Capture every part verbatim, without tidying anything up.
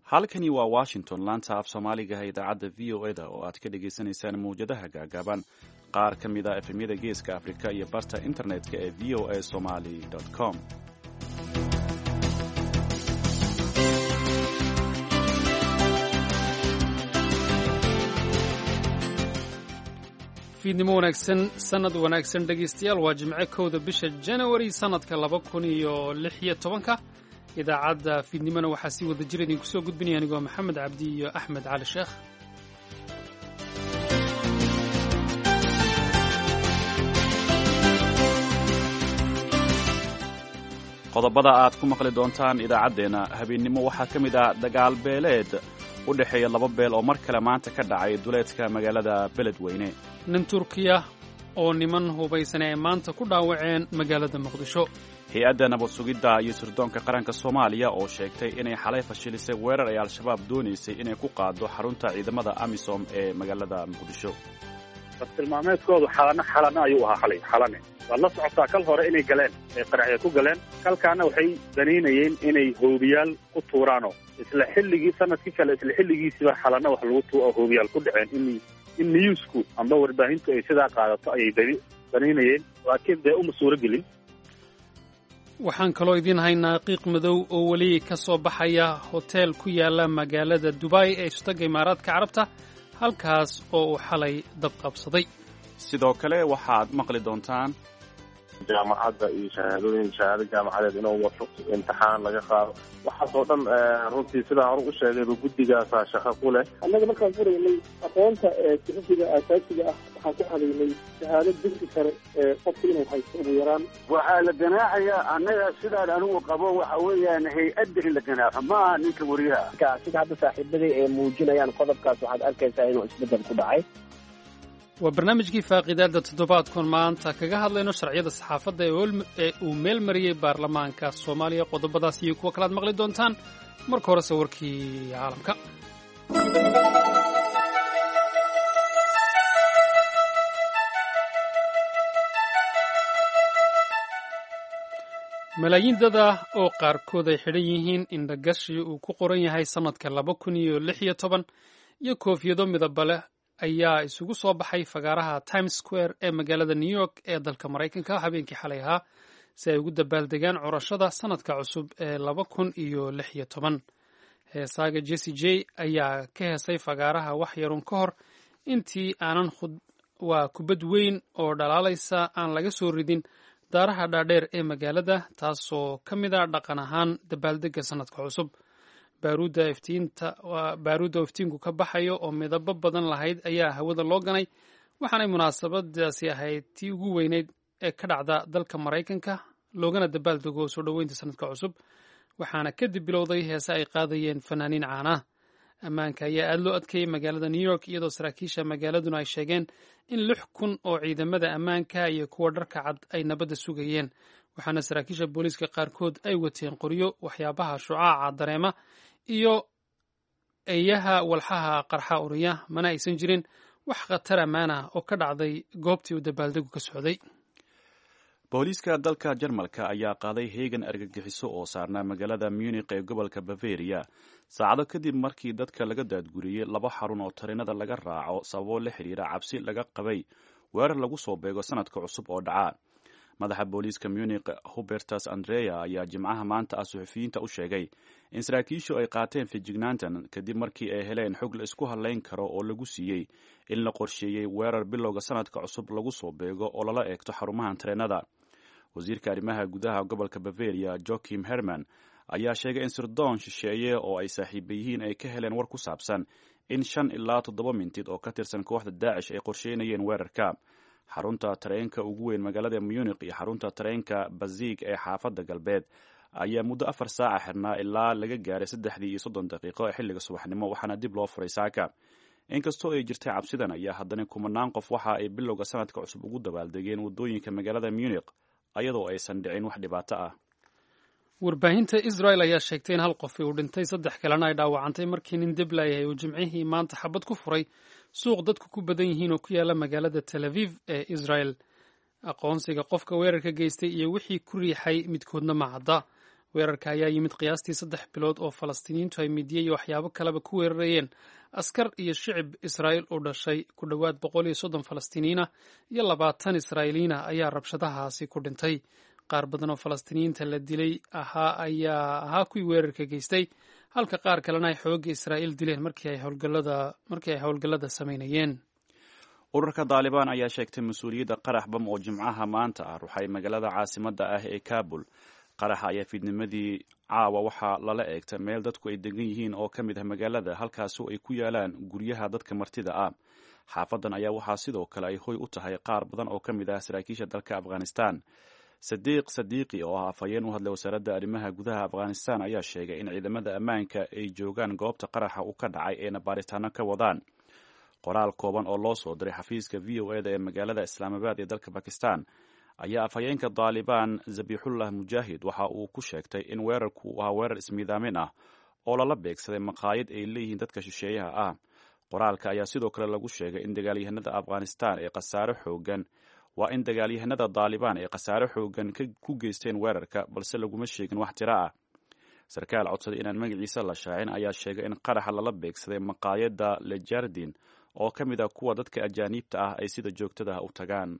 halkani waa washington laanta af soomaaligaha idaacadda v o eda oo aad ka dhagaysanaysaan mawjadaha gaagaaban qaar ka mid a efemyada geeska afrika iyo barta internetka ee v o a somali com fiidnimo wanaagsan sanad wanaagsan dhegaystayaal waa jimce kowda bisha janawari sanadka laba kun iyo lix iyo tobanka idaacadda fiidnimona waxaa sii wada jira idinku soo gudbinaya anigoo maxamed cabdi iyo axmed cali sheekh qodobada aad ku maqli doontaan idaacaddeenna habeennimo waxaa ka mid ah dagaal beeleed u dhexeeya laba beel oo mar kale maanta ka dhacay duleedka magaalada beledweyne nin turkiya oo niman hubaysan ay maanta ku dhaawaceen magaalada muqdisho hay-adda nabad sugidda iyo sirdoonka qaranka soomaaliya oo sheegtay inay xalay fashilisay weerar ay al-shabaab doonaysay inay ku qaado xarunta ciidamada amisom ee magaalada muqdisho bartilmaameedkoodu xalano xalano ayuu ahaa xalay xalane waad la socotaa kal hore inay galeen ee qaraxya ku galeen kalkaana waxay danaynayeen inay hoobiyaal ku tuuraano isla xilligii sanadkii kale isla xilligiisiba xalano wax lagu tuu hoobiyaal ku dhaceen in in newsku amba warbaahintu ay sidaa qaadato ayay danaynayeen laakiin dee uma suuro gelin waxaan kaloo idiin haynaa qiiq madow oo weli ka soo baxaya hoteel ku yaala magaalada dubai ee istaga imaaraadka carabta halkaas oo uu xalay dab qabsaday sidoo kale waxaad maqli doontaan jaamacadda iyo shahaadooyin shahaado jaamacadeed inuu wato imtixaan laga qaado waxaasoo dhan runtii sidaa hore u sheegayba guddigaasaa shaqo ku leh annaga markaan furaynay aqoonta sixisiga aasaasiga ah waxaan ku xadaynay shahaado dugsi sare ee qofka inuu haysto ugu yaraan waxaa la ganaaxayaa annaga sidaan anigu qabo waxa weeyaan hay-adda in la ganaaxo ma aha ninka wariyaha sida hadda saaxiibaday ee muujinayaan qodobkaas waxaad arkaysaa inuu isbeddel ku dhacay waa barnaamijkii faaqiidaadda toddobaadkun maanta kaga hadlayno sharciyada saxaafadda ee uu meel mariyey baarlamaanka soomaaliya qodobadaas iyo kuwo kalaad maqli doontaan marka horese warkii caalamka malaayiin dad ah oo qaarkood ay xidhan yihiin indhagashi uu ku qoran yahay sannadka laba kun iyo lix iyo toban iyo koofiyado midaba leh ayaa isugu soo baxay fagaaraha times square ee magaalada new york ee dalka maraykanka habeenkii xalay ahaa si ay ugu dabaaldegaan curashada sannadka cusub ee laba kun iyo lix iyo toban heesaaga jesse j ayaa ka heesay fagaaraha wax yarun ka hor intii aanan waa kubad weyn oo dhalaalaysa aan laga soo ridin daaraha dhaadheer ee magaalada taasoo ka mid a dhaqan ahaan dabaaldega sannadka cusub baaruudda iftiinta baaruudda iftiinku ka baxayo oo midabo badan lahayd ayaa hawada loo ganay waxaanay munaasabadaasi ahayd tii ugu weyneyd ee ka dhacda dalka maraykanka loogana dabaaldego soo dhoweynta sanadka cusub waxaana kadib bilowday heese ay qaadayeen fanaaniin caana ammaanka ayaa aada loo adkeeyey magaalada new york iyadoo saraakiisha magaaladuna ay sheegeen in lix kun oo ciidamada ammaanka iyo kuwa dharka cad ay nabadda sugayeen waxaana saraakiisha booliiska qaarkood ay wateen qoryo waxyaabaha shucaaca dareema iyo eeyaha walxaha qarxa uriya mana aysan jirin wax khatar ammaan ah oo ka dhacday goobtii uu dabaaldegu ka socday booliiska dalka jarmalka ayaa qaaday heegan argagixiso oo saarnaa magaalada munich ee gobolka bavaria saacado kadib markii dadka laga daadguriyey laba xarun oo tarinada laga raaco sababo la xidhiira cabsi laga qabay weerar lagu soo beego sanadka cusub oo dhaca madaxa booliiska munich hubertus andrea ayaa jimcaha maanta ah suxufiyiinta u sheegay in saraakiishu ay qaateen fijignaantan kadib markii ay heleen xog la isku hadlayn karo oo lagu siiyey in la qorsheeyey weerar bilowga sanadka cusub lagu soo beego oo lala eegto xarumahan tareenada wasiirka arrimaha gudaha gobolka bavaria joachim herman ayaa sheegay in sirdoon shisheeye oo ay saaxiiba yihiin ay ka heleen war ku saabsan in shan ilaa toddoba mintid oo ka tirsan kooxda daacish ay qorsheynayeen weerarka xarunta tareenka ugu weyn magaalada munich iyo xarunta tareenka bazig ee xaafadda galbeed ayaa muddo afar saaca xirnaa ilaa laga gaaray saddexdii iyo soddon daqiiqo ee xilliga subaxnimo waxaana dib loo furay saaka inkastoo ay jirtay cabsidan ayaa haddana kumanaan qof waxa ay bilowga sanadka cusub ugu dabaaldegeen waddooyinka magaalada munich ayadoo aysan dhicin wax dhibaato ah warbaahinta israel ayaa sheegtay in hal qof uu dhintay saddex kalena ay dhaawacantay markii nin deblayahay uu jimcihii maanta xabad ku furay suuq dadku ku badan yihiin oo ku yaala magaalada tel aviv ee israel aqoonsiga qofka weerarka geystay iyo wixii ku riixay midkoodna ma cadda weerarka ayaa yimid qiyaastii saddex bilood oo falastiiniyiintu ay midiye iyo waxyaabo kaleba ku weerarayeen askar iyo shicib israa'iil u dhashay. ku dhowaad boqol iyo soddon falastiiniyiinah iyo labaatan israa'iiliyiinah ayaa rabshadahaasi ku dhintay. qaar badan oo falastiiniyiinta la dilay ahaa ayaa ahaa kuwii weerarka geystay, halka qaar kalena ay xoogga israa'iil dileen markii ay howlgallada markii ay howlgallada samaynayeen. ururka daalibaan ayaa sheegtay mas-uuliyadda qarax bam oo jimcaha maanta ah ruxay magaalada caasimadda ah ee kaabul. qaraxa ayaa fiidnimadii caawa waxaa lala eegtay meel dadku ay degan yihiin oo ka mid ah magaalada, halkaasoo ay ku yaalaan guryaha dadka martida ah. xaafadan ayaa waxaa sidoo kale ay hoy u tahay qaar badan oo ka mid ah saraakiisha dalka afghanistan. sadiiq sadiiqi oo ah afhayeen u hadlay wasaaradda arrimaha gudaha afghanistan ayaa sheegay in ciidamada ammaanka ay joogaan goobta qaraxa uu ka dhacay eena baaritaano ka wadaan. qoraal kooban oo loo soo diray xafiiska v o eda ee magaalada islaamabad ee dalka bakistan ayaa afhayeenka daalibaan zabixullah mujaahid waxa uu ku sheegtay in weerarku uu ahaa weerar ismiidaamin ah oo lala beegsaday maqaayad ay leeyihiin dadka shisheeyaha ah. qoraalka ayaa sidoo kale lagu sheegay in dagaalyahanada afghanistan ee khasaare xoogan waa in dagaalyahanada daalibaan ay khasaare xoogan ku geysteen weerarka, balse laguma sheegin wax tiro ah. sarkaal codsaday inaan magaciisa la shaacin ayaa sheegay in qaraxa lala beegsaday maqaayadda lejardin oo ka mid ah kuwa dadka ajaaniibta ah ay sida joogtada ah u tagaan.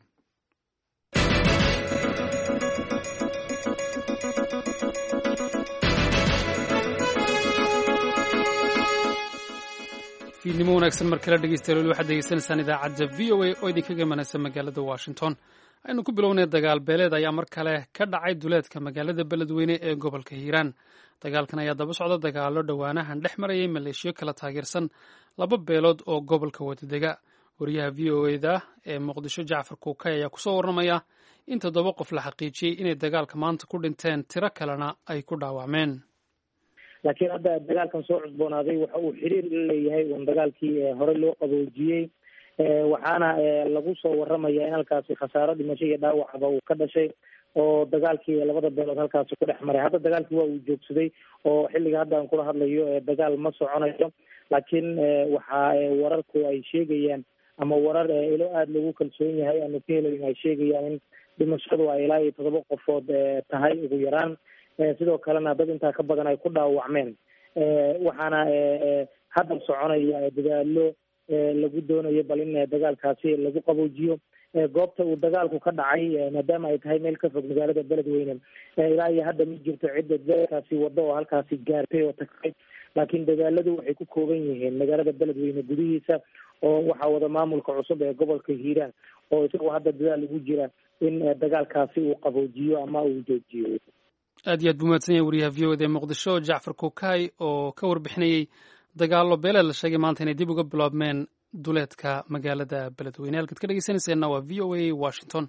fiidnimo wanaagsan mar kale dhegeystayaal waxaad degeysanaysaan idaacadda v o a oo idinkaga imanaysa magaalada washington. aynu ku bilownay dagaal beeleed ayaa mar kale ka dhacay duleedka magaalada beledweyne ee gobolka hiiraan. dagaalkan ayaa daba socda dagaalo dhowaanahan dhex marayay maleeshiyo kala taageersan laba beelood oo gobolka wadadega. wariyaha v o eda ee muqdisho jacfar kuukay ayaa kusoo warramaya in toddoba qof la xaqiijiyey inay dagaalka maanta ku dhinteen, tiro kalena ay ku dhaawacmeen. laakiin hadda dagaalkan soo cusboonaaday waxa uu xiriir la leeyahay un dagaalkii hore loo qaboojiyey, waxaana lagu soo warramaya in halkaasi khasaaro dhimasho iyo dhaawacba uu ka dhashay oo dagaalkii labada beelood halkaasi ku dhex maray. hadda dagaalkii waa uu joogsaday oo xilliga hadda aan kula hadlayo dagaal ma soconayo, laakiin waxa wararku ay sheegayaan ama warar ilo aada lagu kalsoon yahay aanu ka helayn ay sheegayaan in dhimashadu ay ilaa iyo toddoba qofood tahay ugu yaraan, sidoo kalena dad intaa ka badan ay ku dhaawacmeen. waxaana hadda soconaya dadaalo lagu doonayo bal in dagaalkaasi lagu qaboojiyo. goobta uu dagaalku ka dhacay maadaama ay tahay meel ka fog magaalada beledweyne, ilaa iyo hadda ma jirto cidda dagaalkaasi waddo oo halkaasi gaartay oo tagtay, laakiin dadaaladu waxay ku kooban yihiin magaalada beledweyne gudihiisa oo waxaa wada maamulka cusub ee gobolka hiiraan oo isagoo hadda dadaal ugu jira in dagaalkaasi uu qaboojiyo ama uu joojiyo. aad iyo aad buu mahadsan yahay wariyaha v o eda ee muqdisho jacfar kuukay oo ka warbixinayey dagaalo beeleed la sheegay maanta inay dib uga biloobmeen duleedka magaalada beledweyne. halkaad ka dhegeysanayseena waa v o a washington.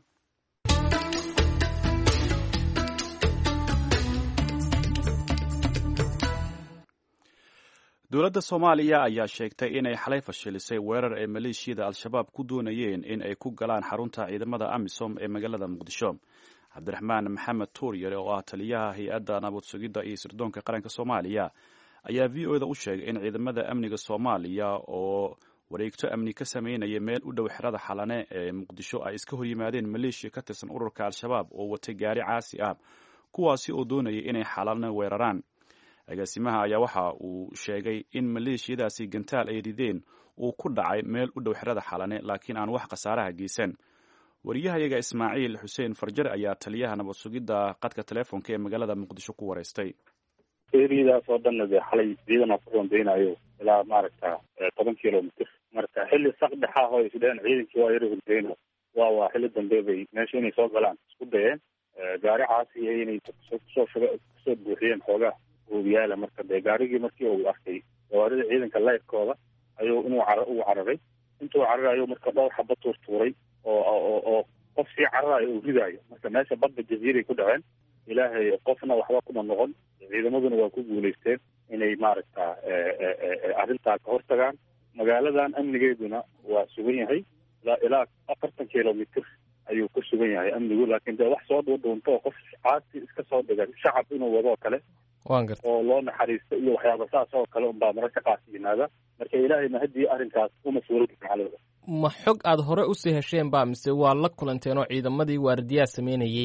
dowladda soomaaliya ayaa sheegtay inay xalay fashilisay weerar ay maleeshiyada al-shabaab ku doonayeen in ay ku galaan xarunta ciidamada amisom ee magaalada muqdisho. cabdiraxmaan maxamed tuuryare oo ah taliyaha hay-adda nabad sugidda iyo sirdoonka qaranka soomaaliya ayaa v o da u sheegay in ciidamada amniga soomaaliya oo wareegto amni ka sameynaya meel u dhow xerada xalane ee muqdisho ay iska hor yimaadeen maleeshiya ka tirsan ururka al-shabaab oo watay gaari caasi ah, kuwaasi oo doonayay inay xalane weeraraan. agaasimaha ayaa waxa uu sheegay in maleeshiyadaasi gantaal ay rideen uu ku dhacay meel u dhow xerada xalane, laakiin aan wax khasaaraha geysan. wariyahayaga ismaaciil xuseen farjare ayaa taliyaha nabad sugidda qadka teleefonka ee magaalada muqdisho ku wareystay. eriyadaas oo dhanna dee xalay ciidan ku rondeynayo ilaa maaragta toban kilomitr, marka xilli saqdhexa oo isdheen ciidankii waa yara hurdeyno waa waa xilli dambe bay meesha inay soo galaan isku dayeen. gaari caasi inay kusoo kusoo buuxiyeen xoogaa hoobiyaala, marka dee gaarigii markii uu arkay gawaarida ciidanka layrkooda ayuu inuu car uu cararay. intuu cararayo marka dhowr xaba tuurtuuray oo oo oo qof sii cararayo uu ridaayo, marka meesha badda jaziiray ku dhaceen. ilaahay qofna waxba kuma noqon, ciidamaduna waa ku guulaysteen inay maaragta arrintaa ka hortagaan. magaaladan amnigeeduna waa sugan yahay ilaa afartan kilomitr ayuu ku sugan yahay amnigu, laakiin dee wax soo dhuudhuunto oo qof caasi iska soo dhigan shacab inuu wado oo kale oo loo naxariisto iyo waxyaaba saas oo kale unbaa mararka qaas yimaada. marka ilaahayna haddii arrinkaas uma suurogi macalada. ma xog aada hore usii hesheen ba mise waa la kulanteen oo ciidamadii waardiyaa sameynayey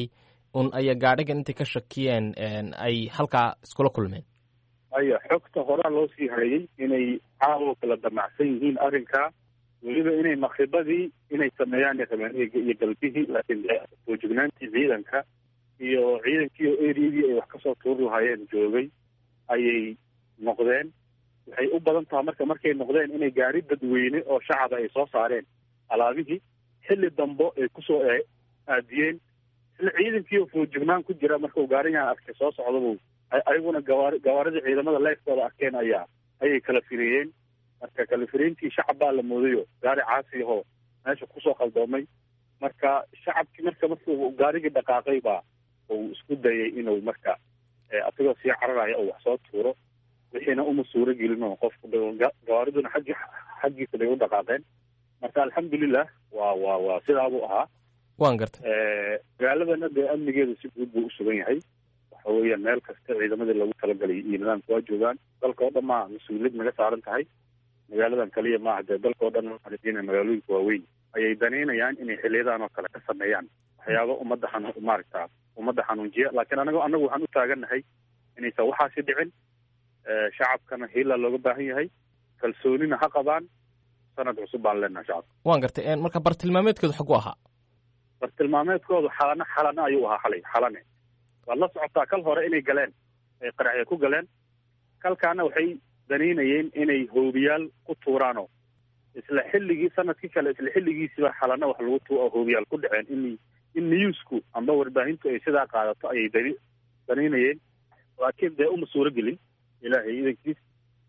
un aya gaadhigan intay ka shakiyeen ay halkaa iskula kulmeen? aya xogta horaa loo sii hayay inay caawo kala damacsan yihiin arrinkaa, weliba inay maqribadii inay sameeyaan rabeen iyo galbihii, laakiin foojignaantii ciidanka iyo ciidankii oo eriyadii ay wax kasoo tuuri lahaayeen joogay ayay noqdeen. waxay u badan tahay marka markay noqdeen inay gaari dadweyne oo shacaba ay soo saareen alaabihii xilli dambo ay kusoo aadiyeen. isla ciidankii oo foojignaan ku jira marka uu gaarigan arkay soo socdaba ayaguna gawaari gawaaridii ciidamada leefkooda arkeen ayaa ayay kala firiyeen. marka kala firiintii shacab baa la moodayo gaari caasi ahoo meesha kusoo qaldoomay. marka shacabkii marka markuu gaarigii dhaqaaqay baa uu isku dayay inuu marka asagoo sii cararaya oo wax soo tuuro, wixiina uma suuro gelin oo qofku gawaariduna xaggi xaggiisa bay u dhaqaaqeen. marka alxamdulilah waa waa waa sidaabuu ahaa. waan gartay. magaaladana dee amnigeedu si guud buu usugan yahay. waxa weeyaan meel kasta ciidamadii lagu talagalay iyo nidaamka waa joogaan. dalka oo dhan maa mas-uuliyad naga saaran tahay. magaaladan kaliya maaha dee dalka oo dhan waxaan magaalooyinka waaweyn ayay danaynayaan inay xiliyadan oo kale ka sameeyaan waxyaaba ummadda xanu maaragta ummadda xanuunjiya. laakiin anaga anagu waxaan u taagannahay inaysan waxaasi dhicin. shacabkana hiila looga baahan yahay, kalsoonina ha qabaan. sanad cusub baan leenahay shacabka. waan gartay. marka bartilmaameedkoodu xagu ahaa? bartilmaameedkoodu xalana xalana ayuu ahaa xalay xalane. waad la socotaa kal hore inay galeen ay qaraxya ku galeen. kalkaana waxay danaynayeen inay hoobiyaal ku tuuraano isla xilligii sanadkii kale isla xilligiisiba xalana wax lagu tu hoobiyaal ku dhaceen in in newsku amba warbaahintu ay sidaa qaadato ayay dani danaynayeen. laakiin dee uma suuro gelin ilaahay idankiis.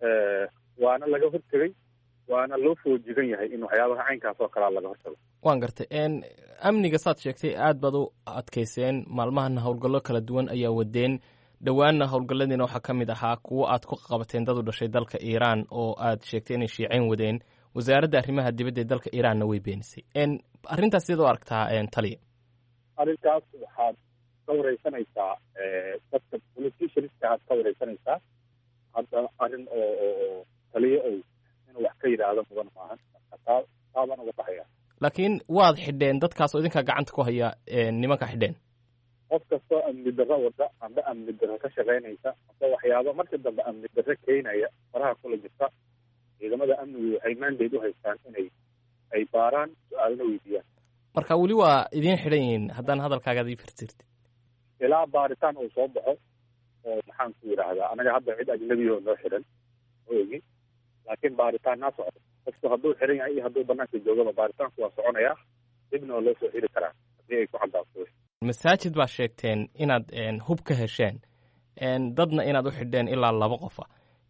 waana laga hortegay, waana loo foojigan yahay in waxyaabaha caynkaas oo kalea laga hortago. waan gartay. amniga saad sheegtay aad baad u adkayseen, maalmahana howlgallo kala duwan ayaa wadeen. dhowaanna howlgalladiina waxaa ka mid ahaa kuwo aad ku qabateen dad u dhashay dalka iiraan oo aad sheegtay inay shiiceyn wadeen. wasaaradda arrimaha dibadda ee dalka iiraanna way beenisay. arrintaas sideed u aragtaa taliya? arrintaas waxaad ka wareysanaysaa dadka politicianska aad ka wareysanaysaa. hadda arrin oo oo taliya o inuu wax ka yidhaahdo mudan maahan. taa taabaan uga baxaya. laakiin waad xidheen dadkaas oo idinkaa gacanta ku haya nimanka xidheen. qof kastoo amni darro wada amba amni darro ka shaqaynaysa amba waxyaaba marka dambe amni darro keenaya faraha kula jirta, ciidamada amnigu waxay mandate u haystaan inay ay baaraan, su-aalna weydiiyaan. marka weli waa idiin xidhan yihiin haddaan hadalkaagaad ii firtirti? ilaa baaritaan uu soo baxo oo maxaan ku yidhaahdaa anaga hadda cid ajnabi oo noo xidhan ogi, laakiin baaritaannaa socda. qofku hadduu xiran yahay iyo hadduu banaanka joogaba baaritaanku waa soconayaa, dibna oo loo soo xiri karaa haddii ay ku caddaato. masaajid baa sheegteen inaad hub ka hesheen, dadna inaad u xidheen ilaa laba qofa.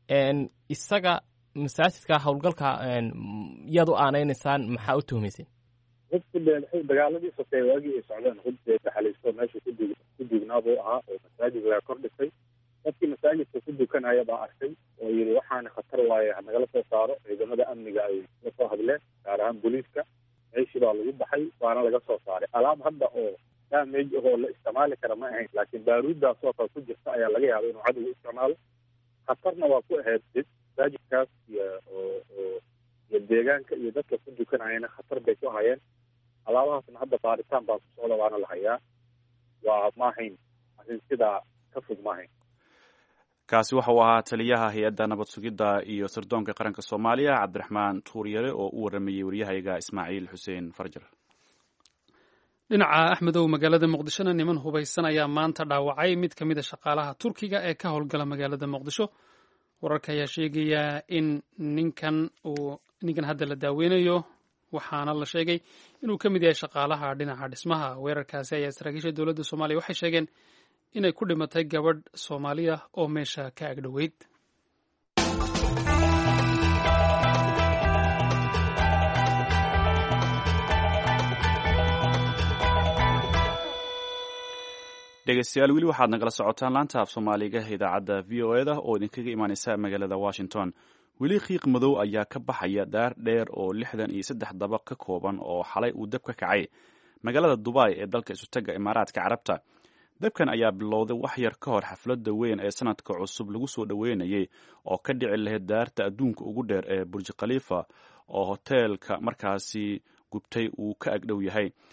isaga masaajidka howlgalka yaad u aanaynaysaan, maxaa u tuhmayseen? hubku dee dagaaladii sokeeye waagii ay socdeen hub dee daxalaysto meesha ku dug ku dugnaa buu ahaa oo masaajid laga kor dhisay. dadkii masaajidka ku dukanaya baa arkay oo yidhi waxaana khatar waaye hanagala soo saaro. ciidamada amniga ay la soo hadleen, gaar ahaan booliiska. meeshii baa lagu baxay waana laga soo saaray. alaab hadda oo damage ahoo la isticmaali kara ma ahayn, laakiin baaruuddaas oo kale ku jirta ayaa laga yaaba inuu cadowga isticmaalo. khatarna waa ku ahayd masaajidkaas iyo oo iyo deegaanka iyo dadka ku dukanayana khatar bay ku hayeen. alaabahaasna hadda baaritaan baa ku socda waana la hayaa. waa maahayn arrin sidaa ka fog maahayn. kaasi waxa uu ahaa taliyaha hay-adda nabad sugidda iyo sirdoonka qaranka soomaaliya cabdiraxmaan tuuryare oo u waramayey waryahayaga ismaaciil xuseen farjar. dhinaca axmedow magaalada muqdishona niman hubaysan ayaa maanta dhaawacay mid ka mid a shaqaalaha turkiga ee ka howlgala magaalada muqdisho. wararka ayaa sheegaya in ninkan uu ninkan hadda la daaweynayo, waxaana la sheegay inuu ka mid yahay shaqaalaha dhinaca dhismaha. weerarkaasi ayaa saraakiisha dowladda soomaaliya waxay sheegeen inay ku dhimatay gabadh soomaaliya oo meesha ka agdhoweyd. dhegeystayaal weli waxaad nagala socotaan laanta af soomaaliga idaacadda v o eda oo idinkaga imaaneysa magaalada washington. weli qiiq madow ayaa ka baxaya daar dheer oo lixdan iyo saddex dabaq ka kooban oo xalay uu dab ka kacay magaalada dubai ee dalka isutaga imaaraadka carabta. dabkan ayaa bilowday wax yar ka hor xafladda weyn ee sanadka cusub lagu soo dhoweynayay oo ka dhici lahayd daarta adduunka ugu dheer ee burj khalifa oo hoteelka markaasi gubtay uu ka agdhow yahay.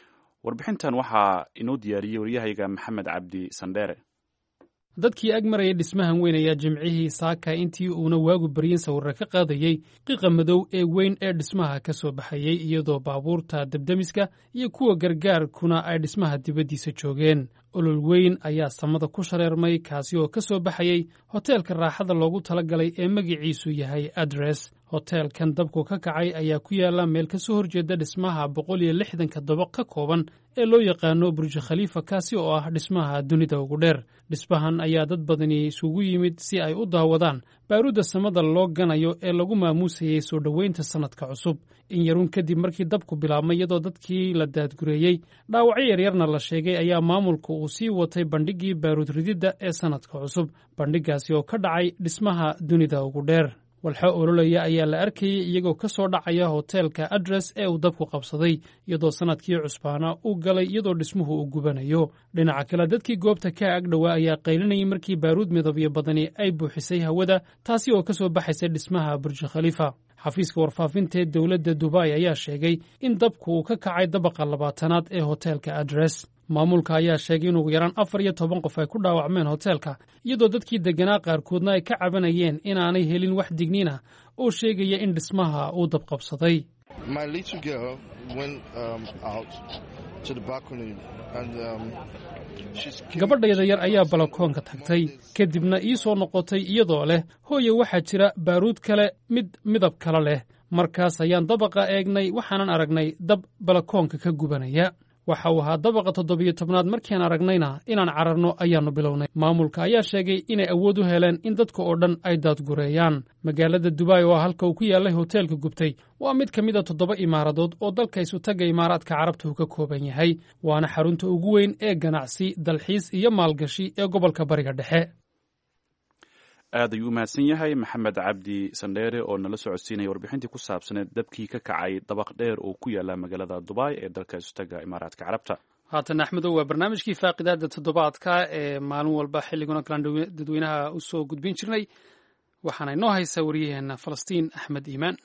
warbixintan waxaa inoo diyaariyey waryahayga maxamed cabdi sandheere. dadkii ag marayay dhismahan weyn ayaa jimcihii saaka intii uuna waagu baryin sawirra ka qaadayey qiiqa madow ee weyn ee dhismaha ka soo baxayey iyadoo baabuurta debdemiska iyo kuwa gargaarkuna ay dhismaha dibaddiisa joogeen. olol weyn ayaa samada ku shareermay kaasi oo ka soo baxayey hoteelka raaxada loogu talagalay ee magiciisu yahay adres. hoteelkan dabku ka kacay ayaa ku yaala meel ka soo horjeeda dhismaha boqol iyo lixdanka dabaq ka kooban ee loo yaqaano burj khaliifa kaasi oo ah dhismaha dunida ugu dheer. dhismahan ayaa dad badani isugu yimid si ay u daawadaan baaruudda samada loo ganayo ee lagu maamuusayey soo dhoweynta sannadka cusub. in yarun kadib markii dabku bilaabmay iyadoo dadkii la daadgureeyey dhaawacyo yaryarna la sheegay ayaa maamulka uu sii watay bandhiggii baaruud rididda ee sannadka cusub, bandhiggaasi oo ka dhacay dhismaha dunida ugu dheer. walxo ololaya ayaa la arkayey iyagoo ka soo dhacaya hoteelka adres ee uu dabku qabsaday iyadoo sannadkii cusbaana u galay iyadoo dhismuhu uu gubanayo. dhinaca kale dadkii goobta ka ag dhowaa ayaa qaylinayay markii baaruud midabyo badani ay buuxisay hawada taasi oo ka soo baxaysay dhismaha burj khaliifa. xafiiska warfaafinta ee dowladda dubai ayaa sheegay in dabku uu ka kacay dabaqa labaatanaad ee hoteelka adres. maamulka ayaa sheegay in ugu yaraan afar iyo toban qof ay ku dhaawacmeen hoteelka iyadoo dadkii degganaa qaarkoodna ay ka cabanayeen inaanay helin wax digniin ah oo sheegaya in dhismaha uu dabqabsaday. gabadhayda yar ayaa balakoonka tagtay kadibna ii soo noqotay iyadoo leh hooye waxaa jira baaruud kale mid midab kale leh. markaas ayaan dabaqa eegnay waxaanan aragnay dab balakoonka ka gubanaya. waxa uu ahaa dabaqa toddobiyo tobnaad markian aragnayna inaan cararno ayaannu bilownay. maamulka ayaa sheegay inay awood u heleen in dadka oo dhan ay daadgureeyaan. magaalada dubai oo halka uu ku yaallay hoteelka gubtay waa mid ka mid a toddoba imaaradood oo dalka isutagga imaaraadka carabta uu ka kooban yahay, waana xarunta ugu weyn ee ganacsi, dalxiis iyo maalgashi ee gobolka bariga dhexe. aad ayuu u mahadsan yahay maxamed cabdi sandheere oo nala socodsiinaya warbixintii ku saabsaneed dabkii ka kacay dabaq dheer oo ku yaala magaalada dubai ee dalka isutaga imaaraadka carabta. haatan axmedow waa barnaamijkii faaqidaada toddobaadka ee maalin walba xilliguna kalaan dadweynaha u soo gudbin jirnay. waxaana inoo haysaa waryaheena falastiin axmed iimaan.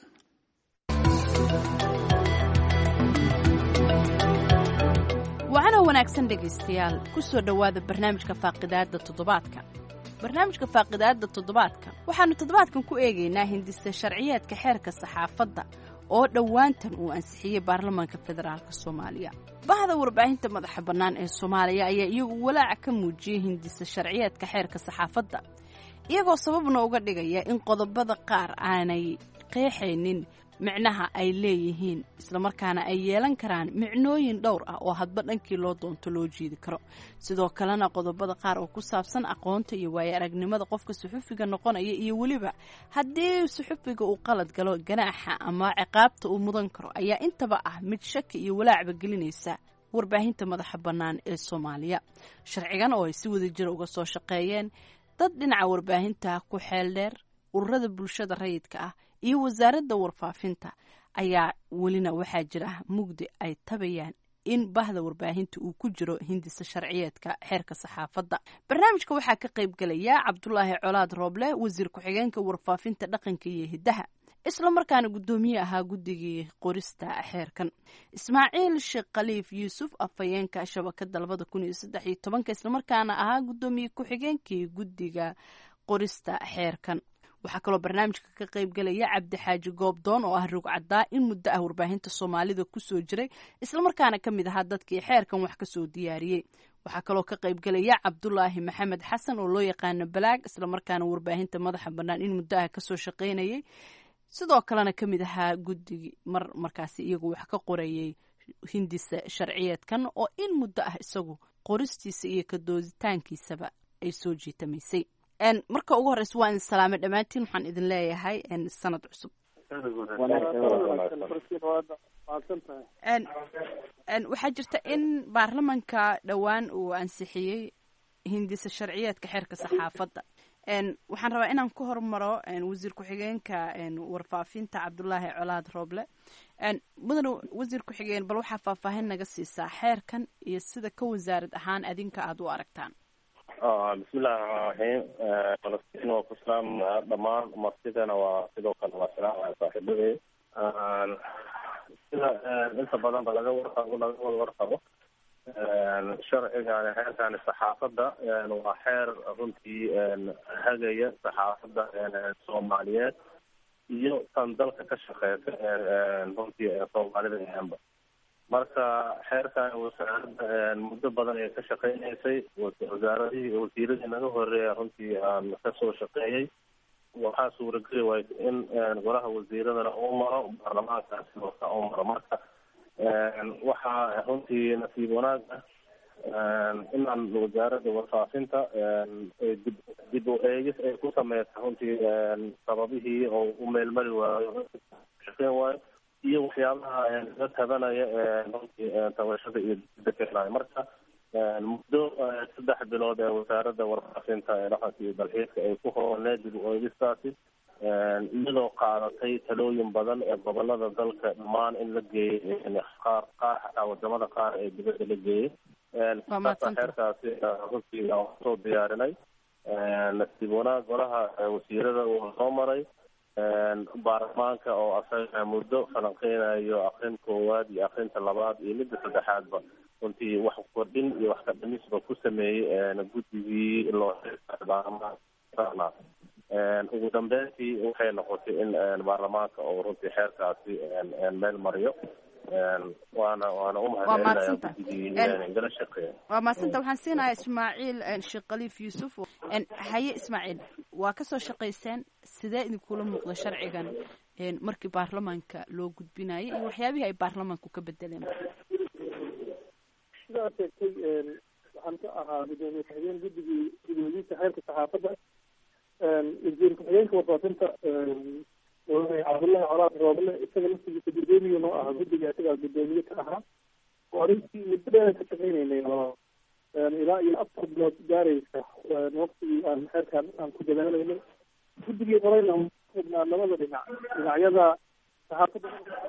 waxaana wanaagsan dhegaystayaal ku soo dhowaada barnaamijka faaqidaada toddobaadka. barnaamijka faaqidaada toddobaadka waxaannu toddobaadkan ku eegaynaa hindista sharciyeedka xeerka saxaafadda oo dhowaantan uu ansixiyey baarlamaanka federaalk soomaaliya. bahda warbaahinta madaxa bannaan ee soomaaliya ayaa iyagu walaaca ka muujiyey hindista sharciyeedka xeerka saxaafadda iyagoo sababna uga dhigaya in qodobada qaar aanay qeexaynin micnaha ay leeyihiin islamarkaana ay yeelan karaan micnooyin dhowr ah oo hadba dhankii loo doonto loo jiidi karo. sidoo kalena qodobada qaar oo ku saabsan aqoonta iyo waayo aragnimada qofka suxufiga noqonaya iyo weliba haddii suxufiga uu qalad galo ganaaxa ama ciqaabta uu mudan karo ayaa intaba ah mid shaki iyo walaacba gelinaysa warbaahinta madaxa bannaan ee soomaaliya. sharcigan oo ay si wada jira uga soo shaqeeyeen dad dhinaca warbaahinta ku xeel dheer, ururada bulshada rayidka ah iyo wasaaradda warfaafinta ayaa welina waxaa jira mugdi ay tabayaan in bahda warbaahinta uu ku jiro hindisa sharciyeedka xeerka saxaafadda. barnaamijka waxaa ka qayb galaya cabdulaahi colaad rooble, wasiir ku-xigeenka warfaafinta dhaqanka iyo hiddaha, isla markaana guddoomiye ahaa guddigii qorista xeerkan, ismaaciil sheekh khaliif yuusuf, afhayeenka shabakada labada kun iyo saddex iyo tobanka islamarkaana ahaa guddoomiye ku-xigeenkii guddiga qorista xeerkan. waxaa kaloo barnaamijka ka qayb galaya cabdixaaji goobdoon oo ah rugcaddaa in muddo ah warbaahinta soomaalida kusoo jiray islamarkaana ka mid ahaa dadkii xeerkan wax kasoo diyaariyey. waxaa kaloo ka qayb galaya cabdulaahi maxamed xasan oo loo yaqaano balaag islamarkaana warbaahinta madaxa bannaan in muddo ah kasoo shaqaynayay, sidoo kalena ka mid ahaa guddigii mar markaasi iyagu wax ka qorayay hindisa sharciyeedkan oo in muddo ah isagu qoristiisa iyo ka dooditaankiisaba ay soo jiitamaysay. marka ugu horeysa waa idin salaamay dhammaantiin, waxaan idin leeyahay sanad cusub. waxaa jirta in baarlamanka dhowaan uu ansixiyey hindisa sharciyeedka xeerka saxaafadda. waxaan rabaa inaan ku hormaro wasiir ku-xigeenka warfaafinta cabdulaahi colaad rooble. mudane wasiir ku-xigeen, bal waxaa faahfaahin naga siisaa xeerkan iyo sida ka wasaarad ahaan adinka aada u aragtaan. bismillahi raxmaan raxiim. falastiin waa ku salaamaya dhammaan martidana waa sidoo kale waa salaamaya saaxiibadey. sida inta badan ba laga warqabo laga wada warqabo sharcigan xeerkani saxaafadda waa xeer runtii hagaya saxaafadda soomaaliyeed iyo tan dalka ka shaqeysa runtii soomaalida eanba marka xeerkan wasaaradda muddo badan ay ka shaqeynaysay wasaaradihii wasiiradii naga horeeya runtii aan kasoo shaqeeyey waxaa suurageli waysa in golaha wasiiradana uu maro baarlamaankaasi marka uu maro marka waxaa runtii nasiib wanaag ah inaan wasaaradda warfaafinta dib dib u eegis ay ku sameysa runtii sababihii oo u meelmari waayo shaqeyn waayo iyo waxyaabaha la tabanaya runtii tabashada iyo dibda keenayo marka muddo saddex bilood ee wasaaradda warfaafinta ee dhaqanka iyo dalxiiska ay ku hooleed dib u eegistaasi iyadoo qaadatay talooyin badan ee gobolada dalka dhammaan in la geeyey qaar qaar xataa wadamada qaar ee dibadda la geeyey xeerkaasi runtii aan kusoo diyaarinay nasiib wanaag golaha wasiirada uu soo maray baarlamaanka oo asaga muddo falanqeynayo akrin koowaad iyo akrinta labaad iyo midda saddexaadba runtii wax kordhin iyo wax ka dhimisba ku sameeyey guddigii loo baarlamaanka ugu dambeyntii waxay noqotay in baarlamaanka oo runtii xeerkaasi meel mariyo waana waana umahadcelinayaa guddigii gala shaqeeya waa maasanta waxaan siinayaa ismaaciil sheekh khaliif yuusuf haye ismaaciil waa kasoo shaqayseen sidee idinkula muuqda sharcigan markii baarlamaanka loo gudbinayay iyo waxyaabihii ay baarlamaanku ka bedeleen sidaa sheegtay waxaan ka ahaa gudoomiye ku-xigeen guddigii gudoomiyiinta xeerka saxaafadda wasiir ku-xigeenka warfaafinta cabdullahi colaad roobale isaga laftigiisa gudoomiye noo ahaa guddiga isagaa gudoomiye ka ahaa oo arrintii muddo dheer ka shaqeynaynay oo ilaa iyo afar bilood gaaraysa waqtigii aan xeerkaan aan ku dadaalaynay guddigii horeyna ugnaa labada dhinac dhinacyada saxaafadda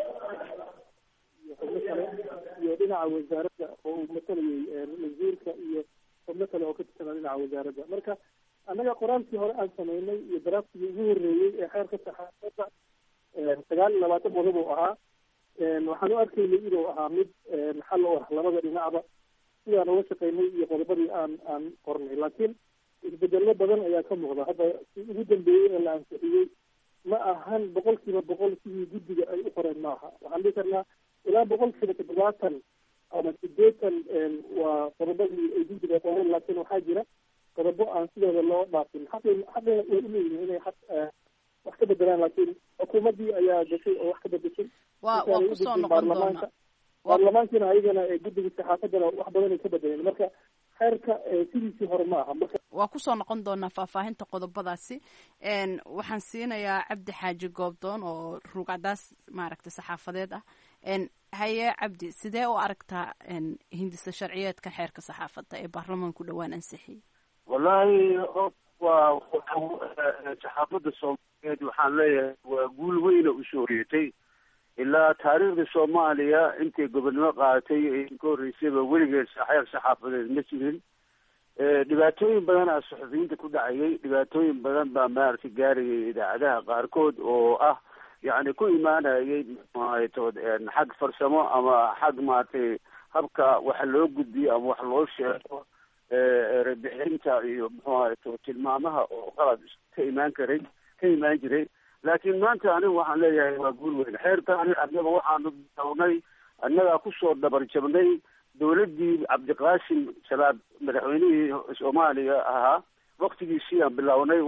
iyo xubno kale iyo dhinaca wasaaradda oo uu matalayay wasiirka iyo xubno kale oo ka tirsanaa dhinaca wasaaradda marka annaga qoraalkii hore aan sameynay iyo daraaftigii ugu horreeyey ee xeerka saxaafadda sagaal iyo labaatan qodob uu ahaa waxaan u arkaynay inuu ahaa mid xal u ah labada dhinacba sidaan uga shaqeynay iyo qodobadii aan aan qornay laakiin isbedello badan ayaa ka muuqda hadda si ugu dambeeyey ee la ansixiyey ma ahan boqol kiiba boqol sidii guddiga ay u qoreen maaha waxaan dhihi karnaa ilaa boqol kiiba toddobaatan ama sideetan waa qodobadii ay guddiga qoreen laakiin waxaa jira qodobo aan sidooda loo dhaafin xaqi xaqina way uleeyihin inay xaq wax ka bedelaan laakiin xukuumaddii ayaa gashay oo wax ka bedeshay waa waa kusoo noqon doona baarlamaankiina ayagana guddigii saxaafaddana wax badan ay ka bedeleen marka xeerka sidiisii hore ma aha marka waa kusoo noqon doonaa faahfaahinta qodobadaasi waxaan siinayaa cabdi xaaji goobdoon oo ruugcadaas maaragtay saxaafadeed ah haye cabdi sidee u aragtaa hindisa sharciyeedka xeerka saxaafadda ee baarlamaanku dhowaan ansixiyey wallahi waa saxaafadda soomaaliyeed waxaan leeyahay waa guul weyna usoo horeetay ilaa taariikhda soomaaliya intay gobonnimo qaadatay ka horreysayba weligeed xeer saxaafadeed ma jirin dhibaatooyin badan aa saxufiyiinta ku dhacayay dhibaatooyin badan baa maaragtay gaarayay idaacadaha qaarkood oo ah yacni ku imaanayay matood xag farsamo ama xag maaragtay habka waxa loo gudbiyo ama wax loo sheego erebixinta iyo muxuu ahay to tilmaamaha oo qalad ka imaan karay ka imaan jiray laakiin maanta anigu waxaan leeyahay waa guul weyn xeerkaani annaga waxaanu dawnay annagaa kusoo dhabar jabnay dawladdii cabdiqaasim salaad madaxweynihii soomaaliya ahaa waktigiisii aan bilownay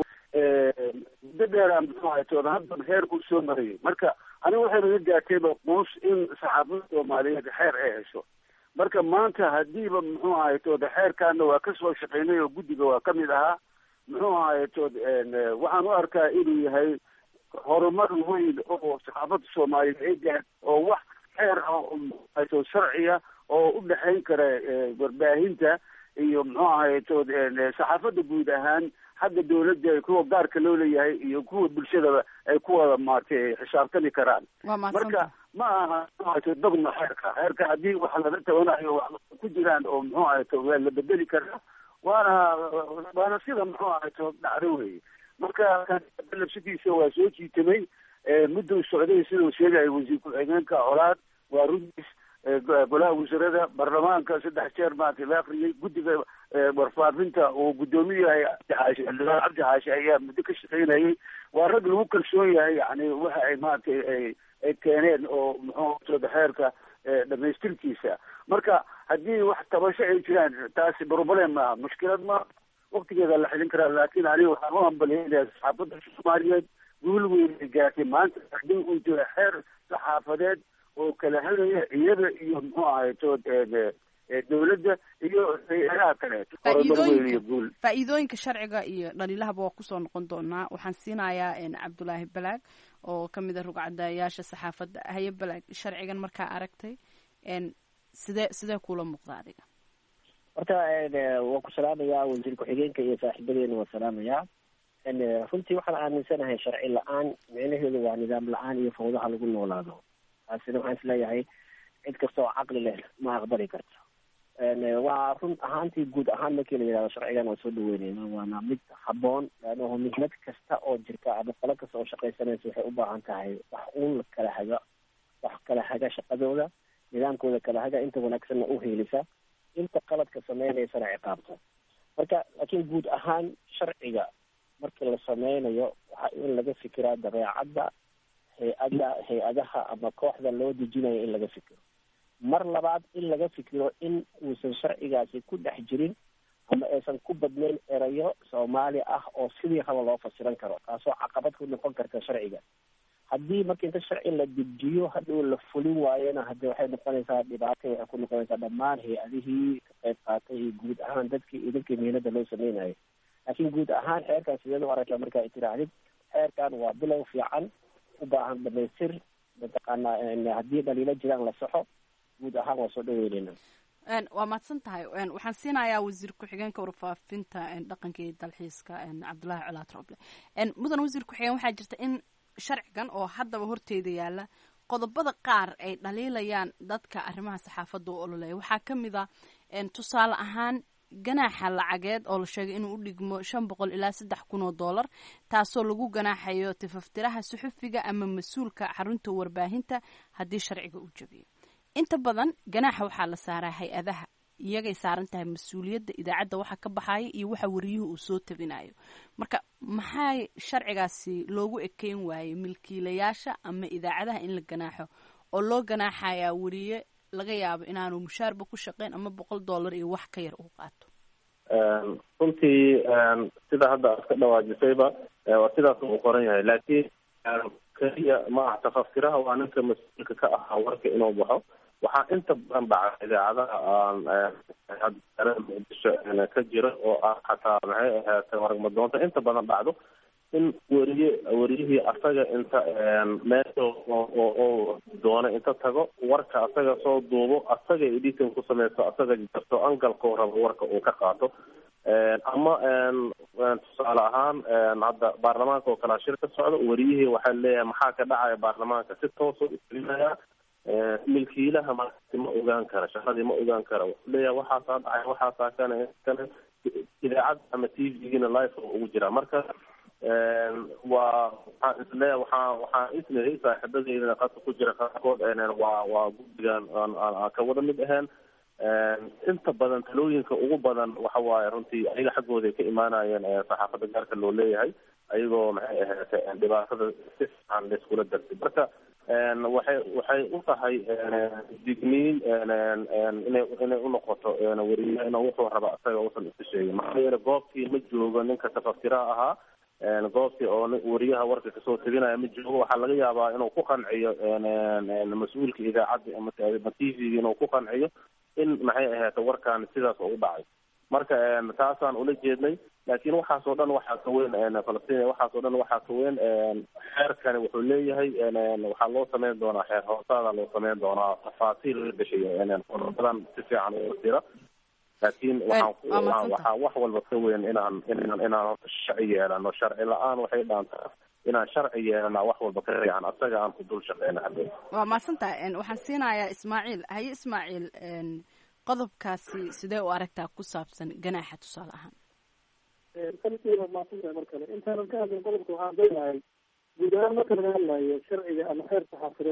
muddo dheeraan muxuu ahay tooda haddan xeerku soo marayay marka aniga waxay naga gaartayba quus in saxaafada soomaaliyeed xeer ay hesho marka maanta hadiiba muxuu ahay tooda xeerkaana waa kasoo shaqeynay oo guddiga waa kamid ahaa muxuu ahay tood waxaan u arkaa inuu yahay horumar weyn oo saxaafada soomaaliyeed ay gaar oo wax xeer ah oo sharciya oo u dhexayn kara warbaahinta iyo muxuu ahay tood saxaafada guud ahaan xagga dawladda kuwa gaarka loo leeyahay iyo kuwa bulshadaba ay ku wada maartay xisaabtami karaan marka ma aha dogma xeerka xeerka haddii wax laga tabanayo wax ku jiraan oo muxuu ahay to waa la bedeli karaa waana waana sida muxuu ahay to dhacdo wey marka labsadiisa waa soo jiitamay muddo socday siduu sheegaya wasiir ku-xigeenka colaad waa runtiis golaha wasiirada baarlamaanka saddex jeer maaragtay la akriyey guddiga warfaafinta uu guddoomiye yahay cabdixaashi xildhibaan cabdixaashi ayaa muddo ka shaqaynayay waa rag lagu kalsoon yahay yani waxa ay maaragtay ay keeneen oo muxuu sooda xeerka dhamaystirkiisa marka haddii wax tabasho ay jiraan taasi problem maaha mushkilad ma waktigeeda la xilin karaa laakiin aniga waxaan u hambalyeynaya saxaafadda soomaaliyeed guul weyn ay gaartay maanta haddii uu jiro xeer saxaafadeed oo kala hadlaya iyada iyo muxuu ahay to dawladda iyo hay-adaha kaleeto faa'iidooyinka faa'iidooyinka sharciga iyo dhaliilahaba waa kusoo noqon doonaa waxaan siinayaa cabdulaahi balaag oo kamid a rugcadayaasha saxaafadda haye balaag sharcigan markaa aragtay sidee sidee kula muuqda adiga horta waa ku salaamayaa wasiir ku-xigeenka iyo saaxiibadeena waa salaamayaa runtii waxaan aaminsanahay sharci la-aan micnaheedu waa nidaam la-aan iyo fawdaha lagu noolaado taasina waxaan isleeyahay cid kasta oo caqli leh ma aqbali karto waa run ahaantii guud ahaan markii la yidhahdo sharcigan waa soo dhaweyneyna waana mid habboon laannahu mihnad kasta oo jirta ama qolo kasta oo shaqaysanaysa waxay u baahan tahay wax uun la kala haga wax kala haga shaqadooda nidaamkooda kala haga inta wanaagsanna u heelisa inta qaladka sameynaysana ciqaabta marka laakiin guud ahaan sharciga markii la sameynayo waxaa in laga fikiraa dabeecadda hay-adda hay-adaha ama kooxda loo dejinayo in laga fikiro mar labaad in laga fikiro in uusan sharcigaasi ku dhex jirin ama aysan ku badnayn erayo soomaali ah oo sidii raba loo fasiran karo taasoo caqabad ku noqon karta sharciga haddii marka inta sharci la dejiyo hadhow la fulin waayona hadde waxay noqonaysaa dhibaato waxay ku noqonaysaa dhammaan hay-adihii ka qayb qaatay iyo guud ahaan dadkii iyo dadkii mihnada loo sameynayo laakiin guud ahaan xeerkan sideed u aragtaa markaa tirahdid xeerkan waa bilow fiican u baahan dhamaystir mataqaanaa haddii dhaliilo jiraan la saxo guud ahaan waa soo dhaweyneyna waa mahadsan tahay waxaan siinayaa wasiir ku-xigeenka warfaafinta dhaqanka iyo dalxiiska cabdullaahi colaad roble mudan wasiir ku-xigeen waxaa jirta in sharcigan oo haddaba horteeda yaala qodobada qaar ay dhaliilayaan dadka arrimaha saxaafadda u ololeya waxaa ka mid a tusaale ahaan ganaaxa lacageed oo la sheegay inuu u dhigmo shan boqol ilaa saddex kun oo dollar taasoo lagu ganaaxayo tifaftiraha suxufiga ama mas-uulka xarunta warbaahinta haddii sharciga uu jabiyo inta badan ganaaxa waxaa la saaraa hay-adaha iyagay saaran tahay mas-uuliyadda idaacadda waxa ka baxaya iyo waxa wariyuhu uu soo tabinayo marka maxaa sharcigaasi loogu ekeyn waayey milkiilayaasha ama idaacadaha in la ganaaxo oo loo ganaaxayaa wariye laga yaabo inaanu mushaarba ku shaqeyn ama boqol dollar iyo wax ka yar uu qaato runtii sida hadda aad ka dhawaajisayba waa sidaas uu qoran yahay laakiin keliya ma aha tafaftiraha waa ninka mas-uulka ka ahaa warka inuu baxo waxaa inta badan dhaca idaacadaha muqdisho ka jira oo ah xataa maxay ahaatay waragmadoonta inta badan dhacdo in weriye weriyihii asaga inta meesha oo doona inta tago warka asaga soo duubo asaga editing ku sameysto asaga jirto angalkoo rabo warka uu ka qaato ama tusaale ahaan hadda baarlamaanka oo kalaa shir ka socdo weriyihii waxaa leeyahay maxaa ka dhacaya baarlamaanka si toosa ugelinaya milkiilaha markaasi ma ogaan kara shaqadii ma ogaan kara wuxuu leeyahay waxaasaa dhacay waxaasaa kana kana idaacad ama t v-gina life oo ugu jira marka waa waxaan isleeyahay waxaa waxaan isleeyahay saaxiibadeydana qadka ku jira qaarkood waa waa guddigan aan ka wada mid ahayn inta badan talooyinka ugu badan waxa waaye runtii ayaga xaggooda ay ka imaanayeen saxaafadda gaarka loo leeyahay ayagoo maxay ahaatay dhibaatada si fiican laiskula dartay marka waxay waxay u tahay digniin inay inay unoqoto weriyaha inuu wuxuu raba isaga uusan iska sheegin maxaa yeele goobtii ma joogo ninka tafaftiraha ahaa goobtii oo weriyaha warka kasoo tabinaya ma joogo waxaa laga yaabaa inuu ku qanciyo mas-uulka idaacadda ama t v-ga inuu ku qanciyo in maxay ahaatay warkaan sidaas oo u dhacay marka taasaan ula jeednay laakiin waxaasoo dhan waxaa ka weyn falastiin waxaasoo dhan waxaa ka weyn xeerkani wuxuu leeyahay waxaa loo sameyn doonaa xeer hoosaada loo sameyn doonaa tafaasiil la gashay qodobadan si fiican uga tira laakiin waxaan waxaa wax walba ka weyn inaan inaan inaan horta sharci yeelano sharci la-aan waxay dhaantaa inaan sharci yeelana wax walba ka fiican asaga aan ku dul shaqeyna hadda waa mahadsantahay waxaan siinayaa ismaaciil haye ismaaciil qodobkaasi sidee u aragtaa ku saabsan ganaaxa tusaale ahaan kalkiiba maasantahay mar kale intaanan ka hadlin qodobka waxaan leeyahay guud ahaan marka laga hadlayo sharciga ama xeer saxaafadeed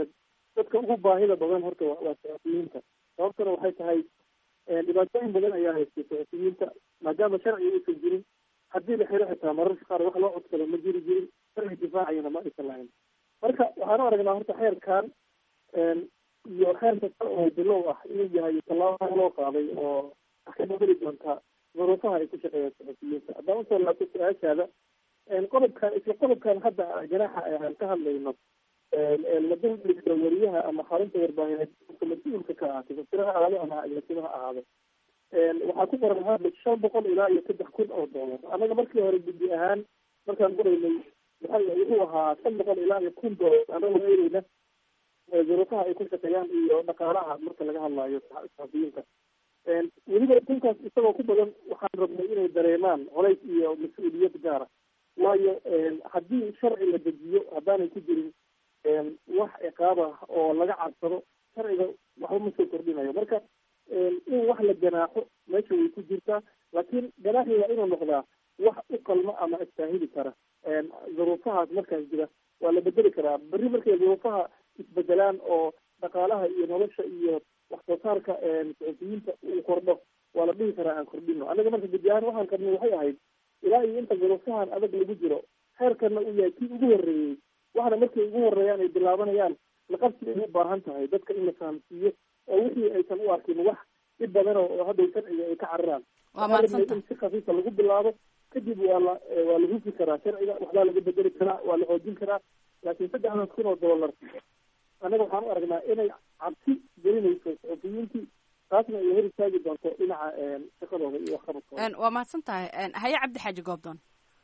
dadka ugu baahida badan horta waa saxafiyiinta. sababtana waxay tahay dhibaatooyin badan ayaa haystay saxafiyiinta maadaama sharci uusan jirin. haddii la xiro xitaa mararka qaar wax loo codsado ma jiri jirin, sharci difaacayana ma aysan lahayn. marka waxaan u aragnaa horta xeerkan iyo xeer kasta oo bilow ah inuu yahay tallaabo loo qaaday oo wax ka bedeli doonta duruufaha ay ku shaqeeyaan saxafiyiinta. haddaan usoo laabto su-aashaada, qodobkan isla qodobkan hadda ganaaxa aan ka hadlayno la dulmiga wariyaha ama xarunta warbaahineed mas-uulka ka ahaatay fasiraha ahaado ama agaasimaha ahaado waxaa ku qoran hadda shan boqol ilaa iyo saddex kun oo doolar. annaga markii hore guddi ahaan markaan qoraynay maxaa wuxuu ahaa shan boqol ilaa iyo kun doolar anagoo eegeyna duruufaha ay ku shaqeeyaan iyo dhaqaalaha marka laga hadlayo saxafiyiinta. weliba kunkaas isagoo ku badan waxaan rabnay inay dareemaan colays iyo mas-uuliyad gaara, waayo haddii sharci la dejiyo haddaanay ku jirin wax ciqaab ah oo laga cadsado sharciga waxba ma soo kordhinayo. marka in wax la ganaaxo meesha way ku jirtaa, laakiin ganaaxi waa inuu noqdaa wax u qalmo ama istaahili kara duruufahaas markaas jira. waa la bedeli karaa berri markay duruufaha isbedelaan oo dhaqaalaha iyo nolosha iyo wax soo saarka saxafiyiinta uu kordho waa la dhihi karaa aan kordhino. annaga marka guddi ahaan waxaan qabnay waxay ahayd ilaa iyo inta duruufahan adag lagu jiro xeerkana uu yahay kii ugu horreeyey, waxna markay ugu horreeyaan ay bilaabanayaan laqabsi ay u baahan tahay dadka in la fahamsiiyo oo wixii aysan u arkin wax dhib badan oo hadday sharciga ay ka cararaan. in si khafiifa lagu bilaabo kadib waa la waa la hufi karaa sharciga, waxbaa laga bedeli karaa, waa la xoojin karaa. laakiin saddexdaas kun oo doolar annaga waxaan u aragnaa inay cabsi gelinayso saxafiyiintii, taasna ay hor istaagi doonto dhinaca shaqadooda iyo waxqabadkooda. waa mahadsan tahay. haye cabdi xaaji goobdoon.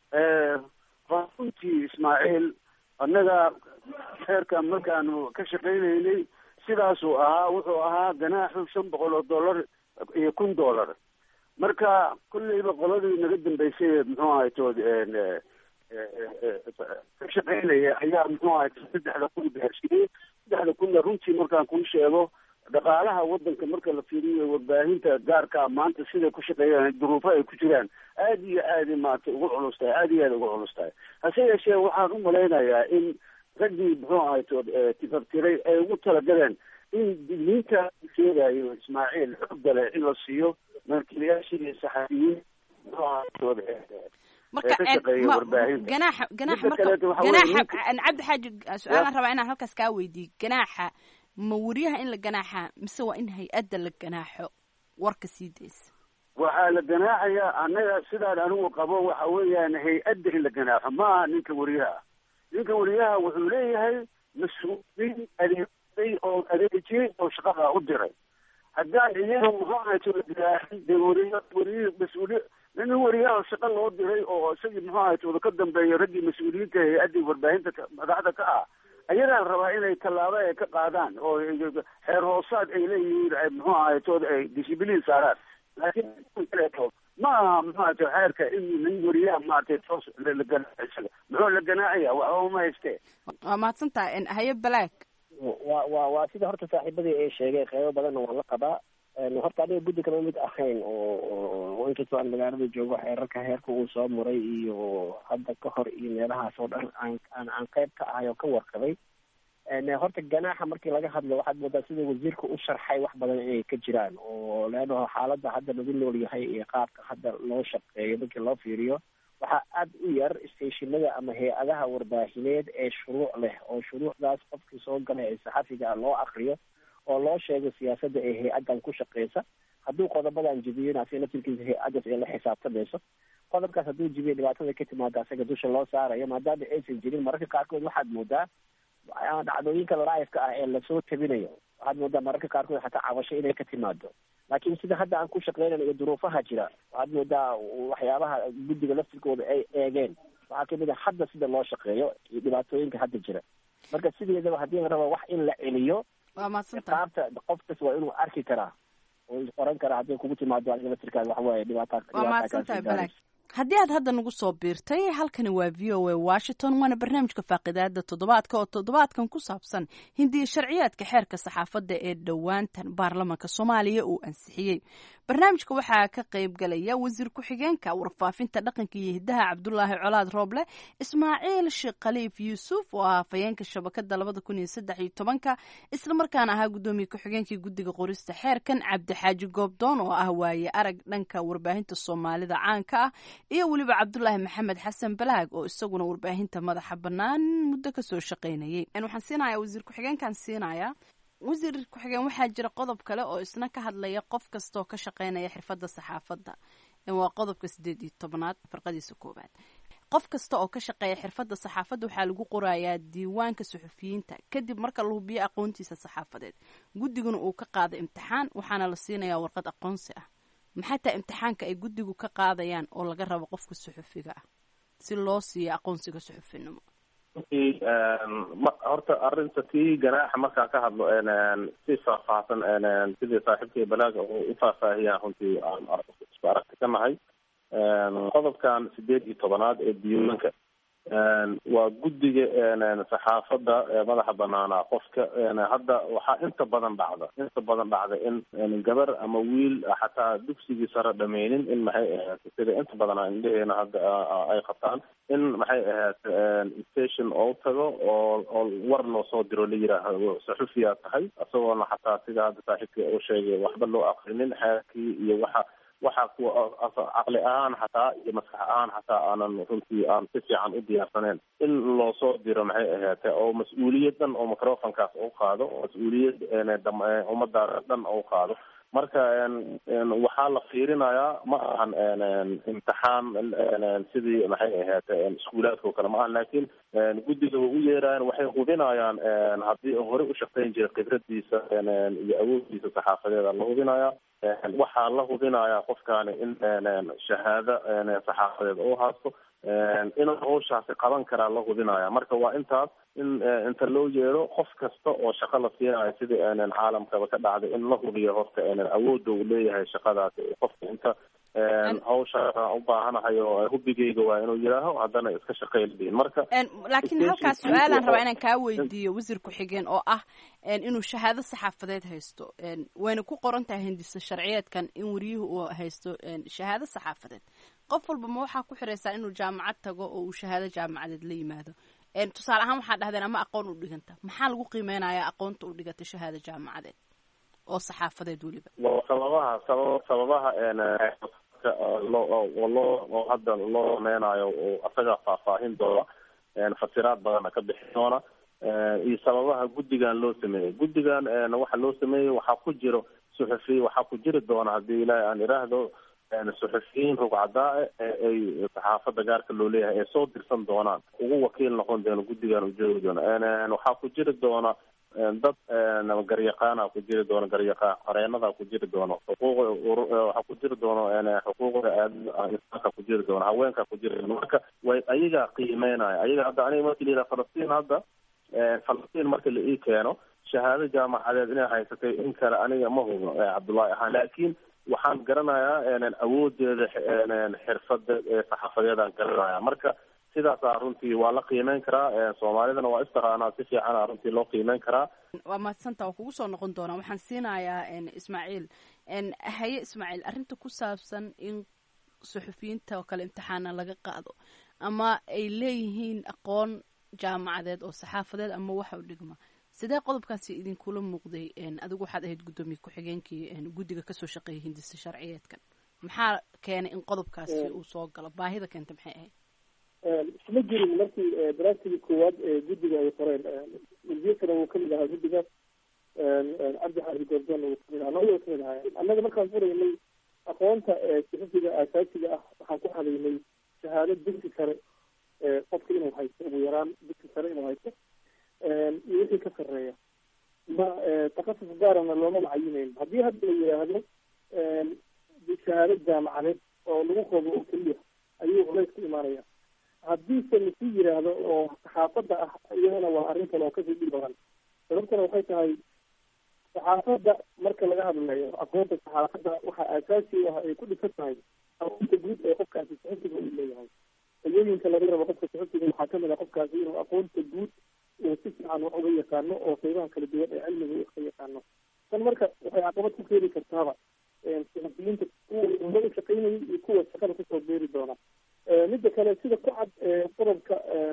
runtii ismaaciil, annaga xeerkan markaanu ka shaqaynaynay sidaasuu ahaa. wuxuu ahaa ganaaxu shan boqol oo dollar iyo kun dollar. marka kulleyba qoladii naga dambeysay muxuu ahay tood ka shaqaynaya ayaa muxuu ahay saddexda kun gaarsiiyey. saddexda kunna runtii markaan kuu sheego dhaqaalaha wadanka marka la fiiriyo warbaahinta gaarka maanta siday ku shaqeeyaan duruufo ay ku jiraan aada iyo aada maarata ugu culus tahay, aada iyo aada ugu culus tahay. hase yeeshee waxaan u malaynayaa in raggii muxuu ahay tood tifartiray ay ugu talagaleen in digniinta sheegayo ismaaciil xoogga leh in la siiyo markiilayaashii saxafiyiin muxuu ahay tood marka ganaaxa ganaaxa marka ganaaxa cabdi xaaji su-aalaan rabaa inaan halkaas kaa weydiiyo. ganaaxa ma wariyaha in la ganaaxa mise waa in hay-adda la ganaaxo warka sii daysa? waxaa la ganaaxaya annaga sidaan anigu qabo waxa weeyaan hay-adda in la ganaaxo, ma aha ninka wariyaha. ninka wariyaha wuxuu leeyahay mas-uuliin adeegay oo adeejiyey oo shaqada u diray. haddaan iyaga muxuu ahay ganaaxin dee wariya wariy mas-uuliy nin wariyaha shaqa loo diray oo isagii muxuu ahay tooda ka dambeeya raggii mas-uuliyiinta hay-addii warbaahinta madaxda ka ah ayagaa la rabaa inay tallaabo ay ka qaadaan oo xeer hoosaad ay leeyihiin muxuu ahay tooda ay dishibiliin saaraan. laakiin ma aha muxuu ahay xeerka in nin wariyaha maaragtay toos la ganaaxa isaga muxuu la ganaacaya waxba uma haystee. waa mahadsan tahay. haye black. wa wa waa sida horta saaxiibadii ay sheegay qeybo badanna waan la qabaa. horta aniga guddi kama mid ahayn oo inkastoo aan magaalada joogo xeerarka heerka uu soo muray iyo hadda ka hor iyo meelahaas oo dhan aan aan aan qeyb ka ahay oo ka warqabay. horta ganaaxa markii laga hadlo waxaad moodaa sida wasiirka u sharxay wax badan inay ka jiraan oo leanno xaaladda hadda lagu nool yahay iyo qaabka hadda loo shaqeeyo markii loo fiiriyo waxaa aada u yar stationada ama hay-adaha warbaahineed ee shuruuc leh oo shuruucdaas qofkii soo galay ee saxafiga loo akriyo oo loo sheego siyaasadda ee hay-addan ku shaqeysa. hadduu qodobadan jibiyona asiga laftirkiisa hay-addaas ay la xisaabtamayso. qodobkaas hadduu jibiyo dhibaatada ka timaada asaga dusha loo saarayo maadaama aysan jirin. mararka qaarkood waxaad moodaa dhacdooyinka live-ka ah ee lasoo tabinayo waxaad moodaa mararka qaarkood xataa cabasho inay ka timaado. laakiin sida hadda aan ku shaqeynayno iyo duruufaha jira waxaad moodaa waxyaabaha guddiga laftirkooda ay eegeen waxaa kamid a hadda sida loo shaqeeyo iyo dhibaatooyinka hadda jira. marka sideedaba haddii la rabo wax in la celiyo qaabta qofkas waa inuu arki karaa oo oran karaa hadday kugu timaado adiga laftirkaada wax waaye dhibaata. haddii aad hadda nagu soo biirtay halkani waa v o a washington waana barnaamijka faaqidaada toddobaadka oo toddobaadkan ku saabsan hindiya sharciyaadka xeerka saxaafadda ee dhowaantan baarlamaanka soomaaliya uu ansixiyey. barnaamijka waxaa ka qayb galaya wasiir ku-xigeenka warfaafinta dhaqanka iyo hidaha cabdulaahi colaad rooble, ismaaciil sheekh khaliif yuusuf oo ah afhayeenka shabakada labada kun iyo saddex iyo tobanka islamarkaana ahaa guddoomiye ku-xigeenkii guddiga qorista xeerkan, cabdixaaji goobdoon oo ah waaye arag dhanka warbaahinta soomaalida caanka ah, iyo weliba cabdulaahi maxamed xasan balaag oo isaguna warbaahinta madaxa bannaan muddo kasoo shaqaynayay. waxaan siinayaa wasiir ku-xigeenkan siinayaa wasiir ku-xigeen, waxaa jira qodob kale oo isna ka hadlaya qof kastaoo ka shaqaynaya xirfadda saxaafadda. waa qodobka sideed iyo tobnaad farqadiisa koowaad. qof kasta oo ka shaqeeya xirfadda saxaafadda waxaa lagu qorayaa diiwaanka suxufiyiinta kadib marka la hubiyo aqoontiisa saxaafadeed. guddiguna uu ka qaado imtixaan waxaana la siinayaa warqad aqoonsi ah. maxay tahay imtixaanka ay guddigu ka qaadayaan oo laga rabo qofka suxufiga ah si loo siiyo aqoonsiga suxufinimo? horta arinta tii ganaaxa markaa ka hadlo si faahfaahsan sidii saaxiibkii balaaga u faahfaahiyaan runtii aan isku aragti ka nahay. qodobkan sideed iyo tobanaad ee diiwaanka waa guddiga saxaafadda madaxa banaana qofka hadda waxaa inta badan dhacda inta badan dhacda in gabar ama wiil xataa dugsigii sare dhameynin in maxay ahayd sida inta badan indhaheena hadda ay qabtaan in maxay ahayd station oo tago oo oo war loo soo diro la yiraahdo saxufiyaa tahay isagoona xataa sida hadda saaxiibkii uu sheegay waxba loo aqrinin xeerkii iyo waxa waxaa kuwa caqli ahaan xataa iyo maskax ahaan xataa aanan runtii aan si fiican u diyaarsaneen in loo soo diro maxay ahaatee oo mas-uuliyad dhan oo microfonkaas u qaado oo mas-uuliyad ummadda dhan u qaado. marka waxaa la fiirinayaa ma ahan imtixaan sidii maxay ahaatee iskuulaadka oo kale ma ahan, laakiin guddiga u yeerayaan waxay hubinayaan haddii hore u shaqayn jiray khibradiisa iyo awooddiisa saxaafadeeda la hubinayaa. waxaa la hubinayaa qofkaani in shahaado saxaafadeed oo haasto inuu hawshaasi qaban karaa la hubinaya. marka waa intaas in inta loo yeero qof kasta oo shaqo la siinayo sidii caalamkaba ka dhacday in la hubiyo horta awoodda uu leeyahay shaqadaasi. qofka inta hawsha u baahanahay oo hubigeyga waa inuu yidhaaho haddana iska shaqayldiin. marka laakiin halkaas su-aalaan rabaa inaan kaa weydiiyo wasiir ku-xigeen oo ah inuu shahaado saxaafadeed haysto. wayna ku qoran tahay hindisa sharciyeedkan in wariyuhu uu haysto shahaado saxaafadeed. qof walba ma waxaa ku xiraysaa inuu jaamacad tago oo uu shahaado jaamacadeed la yimaado? tusaale ahaan waxaa dhahdeen ama aqoon u dhiganta. maxaa lagu qiimeynayaa aqoonta u dhigata shahaado jaamacadeed oo saxaafadeed weliba? sababaha sabab sababaha loo loo hadda loo sameynayo asaga faahfaahin doona fasiraad badana ka bixi doona iyo sababaha guddigan loo sameeyey. guddigan waxa loo sameeyey waxaa ku jiro suxufiy waxaa ku jiri doona haddii ilaahay aan iraahdo suxufiyiin rugcadaa ee ay saxaafadda gaarka loo leeyahay ee soo dirsan doonaan ugu wakiil noqon doona guddigan u joogi doona. waxaa ku jiri doona dad garyaqaana ku jiri doono garyaqaan qareenada ku jiri doono xuquuq waxaa ku jiri doono xuquuqda insaanka ku jiri doono haweenka ku jiri doono. marka way ayaga qiimeynaya ayaga hadda aniga markii la yidhaha falastiin hadda falastiin marka la ii keeno shahaado jaamacadeed inay haysatay in kale aniga ma hubo cabdullaahi ahaan, laakiin waxaan garanayaa awoodeeda xirfada saxaafadeedaan garanaya. marka sidaasaa runtii waa la qiimeyn karaa. soomaalidana waa istaqaanaa si fiicana runtii loo qiimeyn karaa. waa mahadsanta waa kugu soo noqon doonaa. waxaan siinayaa ismaaciil. haye ismaaciil, arrinta ku saabsan in suxufiyiinta oo kale imtixaana laga qaado ama ay leeyihiin aqoon jaamacadeed oo saxaafadeed ama waxa u dhigma, sidee qodobkaasi idinkula muuqday? adigu waxaad ahayd guddoomiye ku-xigeenkii guddiga kasoo shaqeeyay hindisa sharciyeedkan. maxaa keenay in qodobkaasi uu soo galo? baahida keenta maxay ahayd? isma jirin markii daraasigii koowaad ee guddiga ay qoreen. wasiirkana wuu kamid ahaa guddiga, cabdixaaji goobdoon wuu kamid ahaa, labada kamid ahaa. annaga markaan furaynay aqoonta suxufiga aasaasiga ah waxaan ku hadaynay shahaado dugsi sare qofka inuu haysto, ugu yaraan dugsi sare inuu haysto iyo wixii ka sarreeya. ma takasus gaarana looma macayineyn. haddii hadda la yidhaahdo shahaado jaamacadeed oo lagu qobo oo keliya ayuu culays ku imaanaya. haddiise lasii yidhaahdo oo saxaafadda ah iyadana waa arrin kale oo kasii dhib badan. sababtana waxay tahay saxaafadda marka laga hadlayo aqoonta saxaafadda waxaa aasaasi u ah ay ku dhisan tahay aqoonta guud ee qofkaasi suxufiga uu leeyahay. ayooyinka laga rabo qofka suxufiga waxaa kamid ah qofkaasi inuu aqoonta guud uu si fiican wax uga yaqaano oo qeybaha kala duwan ee cilmiga uu ka yaqaano. tan marka waxay caqabad ku keeni kartaaba suxufiyiinta shaqaynayay iyo kuwa shaqada kusoo beeri doona midda kale sida ku cad qodobka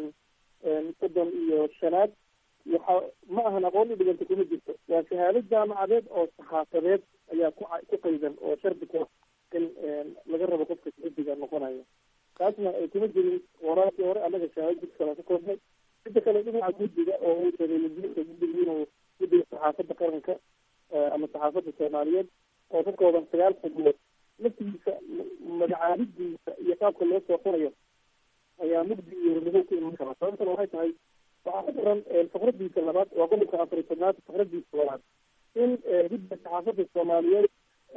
soddon iyo shanaad waxa ma ahan aqoon u dhiganta kuma jirto waa shahaado jaamacadeed oo saxaafadeed ayaa ku ku qaydan oo shardi ku in laga rabo qofka xisbiga noqonaya taasna kuma jirin waraarkii hore annaga shahaado dugsi kale ka koobnay midda kale dhinaca guddiga oo uu sheegay wasiirka guddiga inuu guddiga saxaafadda qaranka ama saxaafadda soomaaliyeed oo ka kooban sagaal xubnood laftigiisa magacaabidiisa iyo qaabka loo soo qorayo ayaa mugdi iyo madow ku iman kara sababtana waxay tahay waxaa ku daran fakradiisa labaad waa qodobka afar iyo tobnaad fakradiisa labaad in guddiga saxaafadda soomaaliyeed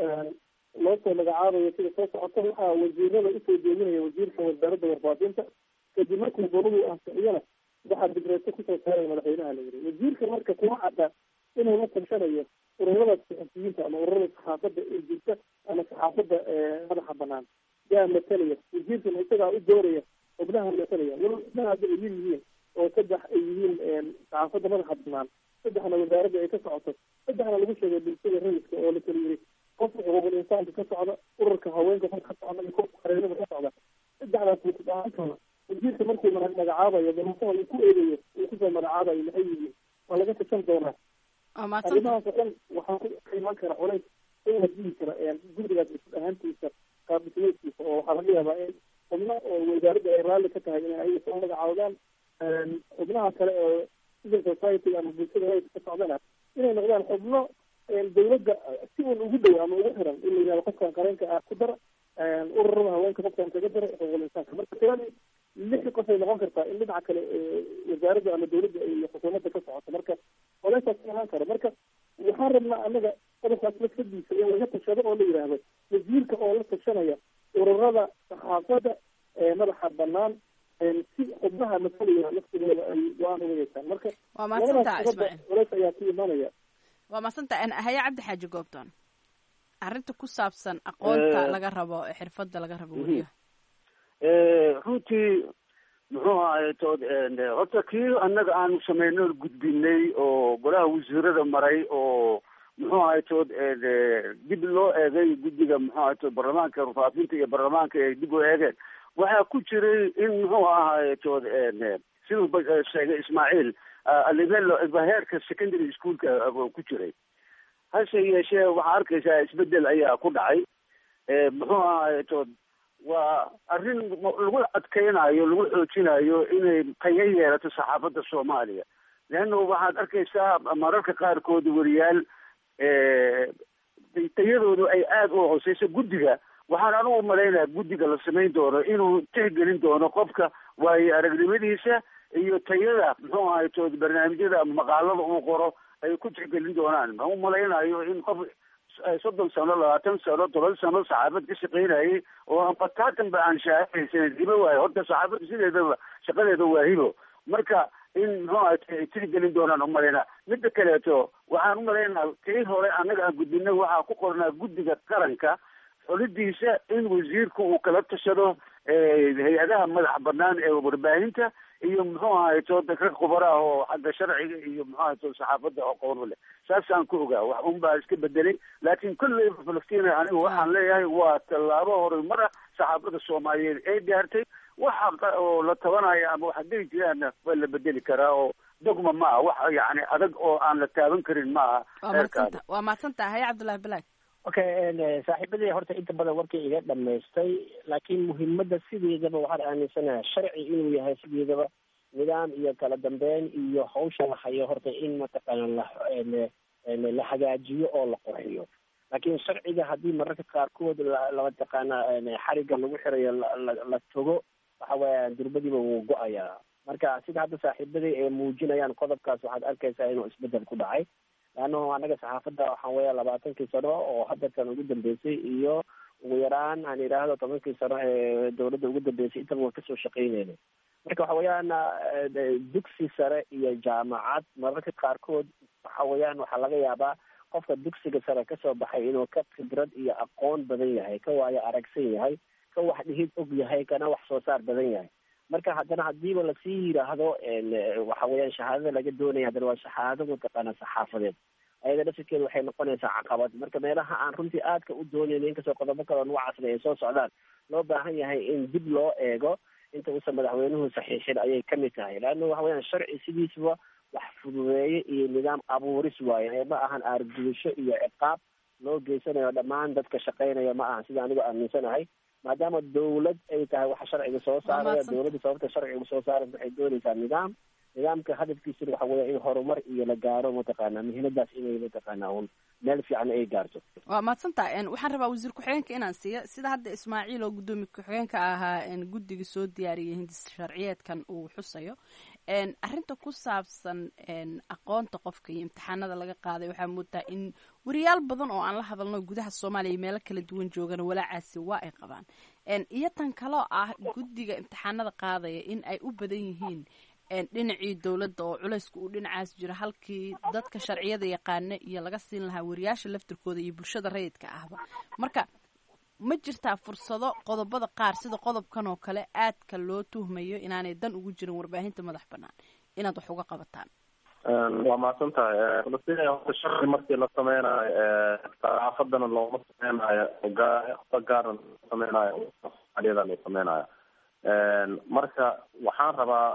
loo soo magacaabayo sida soo socota waxaa wasiirada usoo jeedinaya wasiirka wasaaradda warbaahinta kadib markuu golahu ansixiyana waxaa digreeto kusoo saaraya madaxweynaha la yiri wasiirka marka kuma cadda inuu la talshanayo ururada saxafiyiinta ama ururada saxaafadda ee jirta ama saxaafadda madaxa banaan yaa matalaya wasiirkana isagaa u dooraya xubnaha matalaya walow xubnaha hadda ay yihiin oo saddex ay yihiin saxaafadda madaxa banaan saddexna wasaaradda ay ka socoto saddexna lagu sheegay bulshada rayidka oo la kala yiri qofka xuquuqul insaanka ka socda ururka haweenka qofka ka socda iyo qofka qareennada ka socda saddexdaas wuxuudhaantooda wasiirka markuu magacaabayo damasaha uu ku eegayo uu kusoo magacaabayo maxay yihiin waa laga tashan doonaa arrimahaas oo dhan waxaa ku iman kara culays in la dili kara guddigaas isud ahaantiisa qaabdhismeedkiisa oo waxaa laga yaabaa in xubno oo wasaaradda ay raalli ka tahay inay ayaga soo magacaabaan xubnaha kale oo civil society ama bulshada rayidka ka socdana inay noqdaan xubno dawladda si uun ugu dhow ama ugu xiran in la yihahdo qofkan qareenka ah ku dara ururada haweenka qofkan kaga dara xuquuqul insaanka marka tiradii lixi qof ay noqon kartaa in dhinaca kale wasaaradda ama dawladda iyo xukuumadda ka socoto marka oleysaas ka imaan kara marka waxaan rabnaa anaga qodobkaas lafsadiisa in laga tashado oo la yidhaahdo wasiirka oo la tashanaya ururada saxaafadda madaxa banaan si xubnaha masalaya laftigooda ay go-aan uga yeeshaan marka waa mahadsantaha ismaaciil oleys ayaa ku imaanaya waa mahadsantaha haya cabdi xaaji goobdoon arrinta ku saabsan aqoonta laga rabo xirfadda laga rabo weliyaha runtii muxuu ahay tood horta kii annaga aanu samayno gudbinay oo golaha wasiirada maray oo muxuu ahay tood dib loo eegay guddiga muxuu ahay tood baarlamaanka rufaafinta iyo baarlamaanka ay dib u eegeen waxaa ku jiray in muxuu ahay tood siduu sheegay ismaaciil alivelo heerka secondary schoolka ku jiray hase yeeshee waxaa arkaysaa isbedel ayaa ku dhacay muxuu ahay tood waa arrin lagu adkeynayo lagu xoojinayo inay tayo yeelato saxaafadda soomaaliya leanna waxaad arkaysaa mararka qaarkood wariyaal tayadoodu ay aada u hooseyso guddiga waxaan anugu malaynayaa guddiga la samayn doono inuu tixgelin doono qofka waayo aragnimadiisa iyo tayada muxuu ahay tood barnaamijyada ama maqaalada uu qoro ay ku tixgelin doonaan ma u malaynayo in qof soddon sano labaatan sano toban sano saxaafad ka shaqaynayay oo aan bataatan ba aan shaahaysan hibo waayo horta saxaafadda sideedaba shaqadeeda waa hibo marka in muxuu ahay ay tixgelin doonaan u malaynaa midda kaleeto waxaan u malaynaa kii hore annaga aan gudbinay waxaa ku qornaa guddiga qaranka xolidiisa in wasiirku uu kala tashado hay-adaha madaxa banaan ee warbaahinta iyo muxuu ahay to rag khubara ah oo xagga sharciga iyo muxuu ahay to saxaafadda aqoon u leh saasaan ku ogaa wax un baa iska bedelay laakiin kolley falastiin anigu waxaan leeyahay waa tallaabo horumar ah saxaafadda soomaaliyeed ay gaartay waxa oo la tabanayo ama waxa dhihi jiraana waa la bedeli karaa oo dogma ma ah wax yani adag oo aan la taaban karin ma aha waa mahadsantaha haya cabdullahi balaag okay saaxiibadii horta inta badan warkii iga dhamaystay laakiin muhiimadda sideedaba waxaan aaminsanahay sharci inuu yahay sideedaba nidaam iyo kala dambeyn iyo hawsha la hayo horta in mataqaana la la hagaajiyo oo la qurxiyo laakiin sharciga haddii mararka qaarkood la taqaana xariga lagu xirayo la togo waxa weeyaan durbadiiba wuu go-ayaa marka sida hadda saaxiibadii ay muujinayaan qodobkaas waxaad arkaysaa inuu isbedel ku dhacay laannahu annaga saxaafadda waxaan weeya labaatankii sano oo hadda tan ugu dambeysay iyo ugu yaraan aan idhaahdo tobankii sano ee dawladda ugu dambeysay intaba waan kasoo shaqaynayna marka waxa weeyaan dugsi sare iyo jaamacad mararka qaarkood waxa weeyaan waxaa laga yaabaa qofka dugsiga sare kasoo baxay inuu ka khibrad iyo aqoon badan yahay ka waayo aragsan yahay ka wax dhihid og yahay kana wax soo saar badan yahay marka haddana hadiiba lasii yidhaahdo waxa weeyaan shahaadada laga doonaya haddana waa shahaado mataqaana saxaafadeed ayada dhafirkeeda waxay noqonaysaa caqabad. marka meelaha aan runtii aadka u doonayno inkastoo qodobo kale oo noocaasna ay soo socdaan loo baahan yahay in dib loo eego inta uusan madaxweynuhu saxiixin ayay kamid tahay. laanna waxa weyaan sharci sidiisaba wax fududeeye iyo nidaam abuuris waaye, ma ahan aargudasho iyo ciqaab loo geysanayo dhammaan dadka shaqaynaya ma ahan sida anigu aaminsanahay. maadaama dawlad ay tahay waxa sharciga soo saaraya, dawladda sababta sharciga soo saaraya waxay doonaysaa nidaam nidaamka hadafkiisuna waxa weya in horumar iyo la gaaro mataqaanaa muhiimadaas inay mataqaanaa un meel fiican ay gaarto. waa mahadsantaha. waxaan rabaa wasiir ku-xigeenka inaan siiyo sida hadda ismaaciil oo guddoomiye ku-xigeenka ahaa guddiga soo diyaariyay hindis sharciyeedkan uu xusayo arrinta ku saabsan aqoonta qofka iyo imtixaanada laga qaaday. waxaa moodaa in wariyaal badan oo aan la hadalno gudaha soomaaliya iyo meelo kala duwan joogana walaacaasi waa ay qabaan. iyo tan kaloo ah guddiga imtixaanada qaadaya in ay u badan yihiin dhinacii dawladda oo culayska uu dhinacaas jiro, halkii dadka sharciyada yaqaana iyo laga siin lahaa wariyaasha laftirkooda iyo bulshada rayidka ahba. marka ma jirtaa fursado qodobada qaar sida qodobkan oo kale aadka loo tuhmayo inaanay dan ugu jirin warbaahinta madax banaan inaad wax uga qabataan? waa mahadsan tahay. horta sharci markii la sameynayo saxaafadana looma sameynayo gaara sameynayo aliyada la sameynayo. marka waxaan rabaa